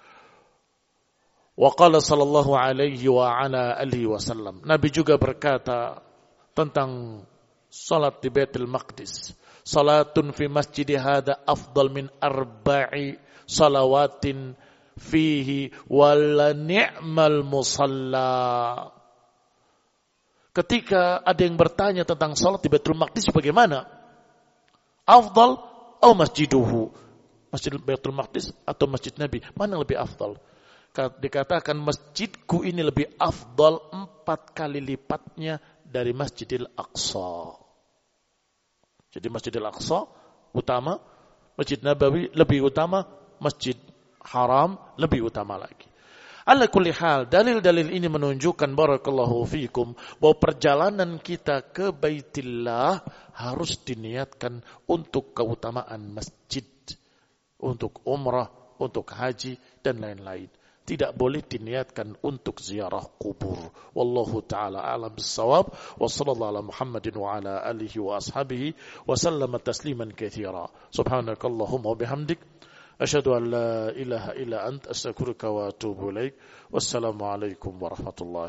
Wa qala sallallahu alaihi wa ala alihi wasallam. Nabi juga berkata tentang salat di Baitul Maqdis. Salatun fi masjidi hadha afdal min arba'i salawatin fihi wala ni'mal musalla. Ketika ada yang bertanya tentang salat di Baitul Maqdis bagaimana? Afdal atau masjiduhu? Masjid Baitul Maqdis atau masjid Nabi? Mana lebih afdal? Dikatakan masjidku ini lebih afdal empat kali lipatnya dari Masjidil Aqsa. Jadi Masjidil Aqsa utama, Masjid Nabawi lebih utama, Masjid Haram lebih utama lagi. Ala kulli hal, dalil-dalil ini menunjukkan barakallahu fikum bahwa perjalanan kita ke Baitillah harus diniatkan untuk keutamaan masjid, untuk umrah, untuk haji dan lain-lain. Tidak boleh diniatkan untuk ziarah kubur. Wallahu ta'ala a'lam bis-shawab. Wa sallallahu ala Muhammadin wa ala alihi wa ashabihi wa sallama tasliman katsira. Subhanakallahumma wa bihamdik asyhadu an la ilaha illa anta astaghfiruka wa atubu ilaik. Wassalamu alaikum warahmatullahi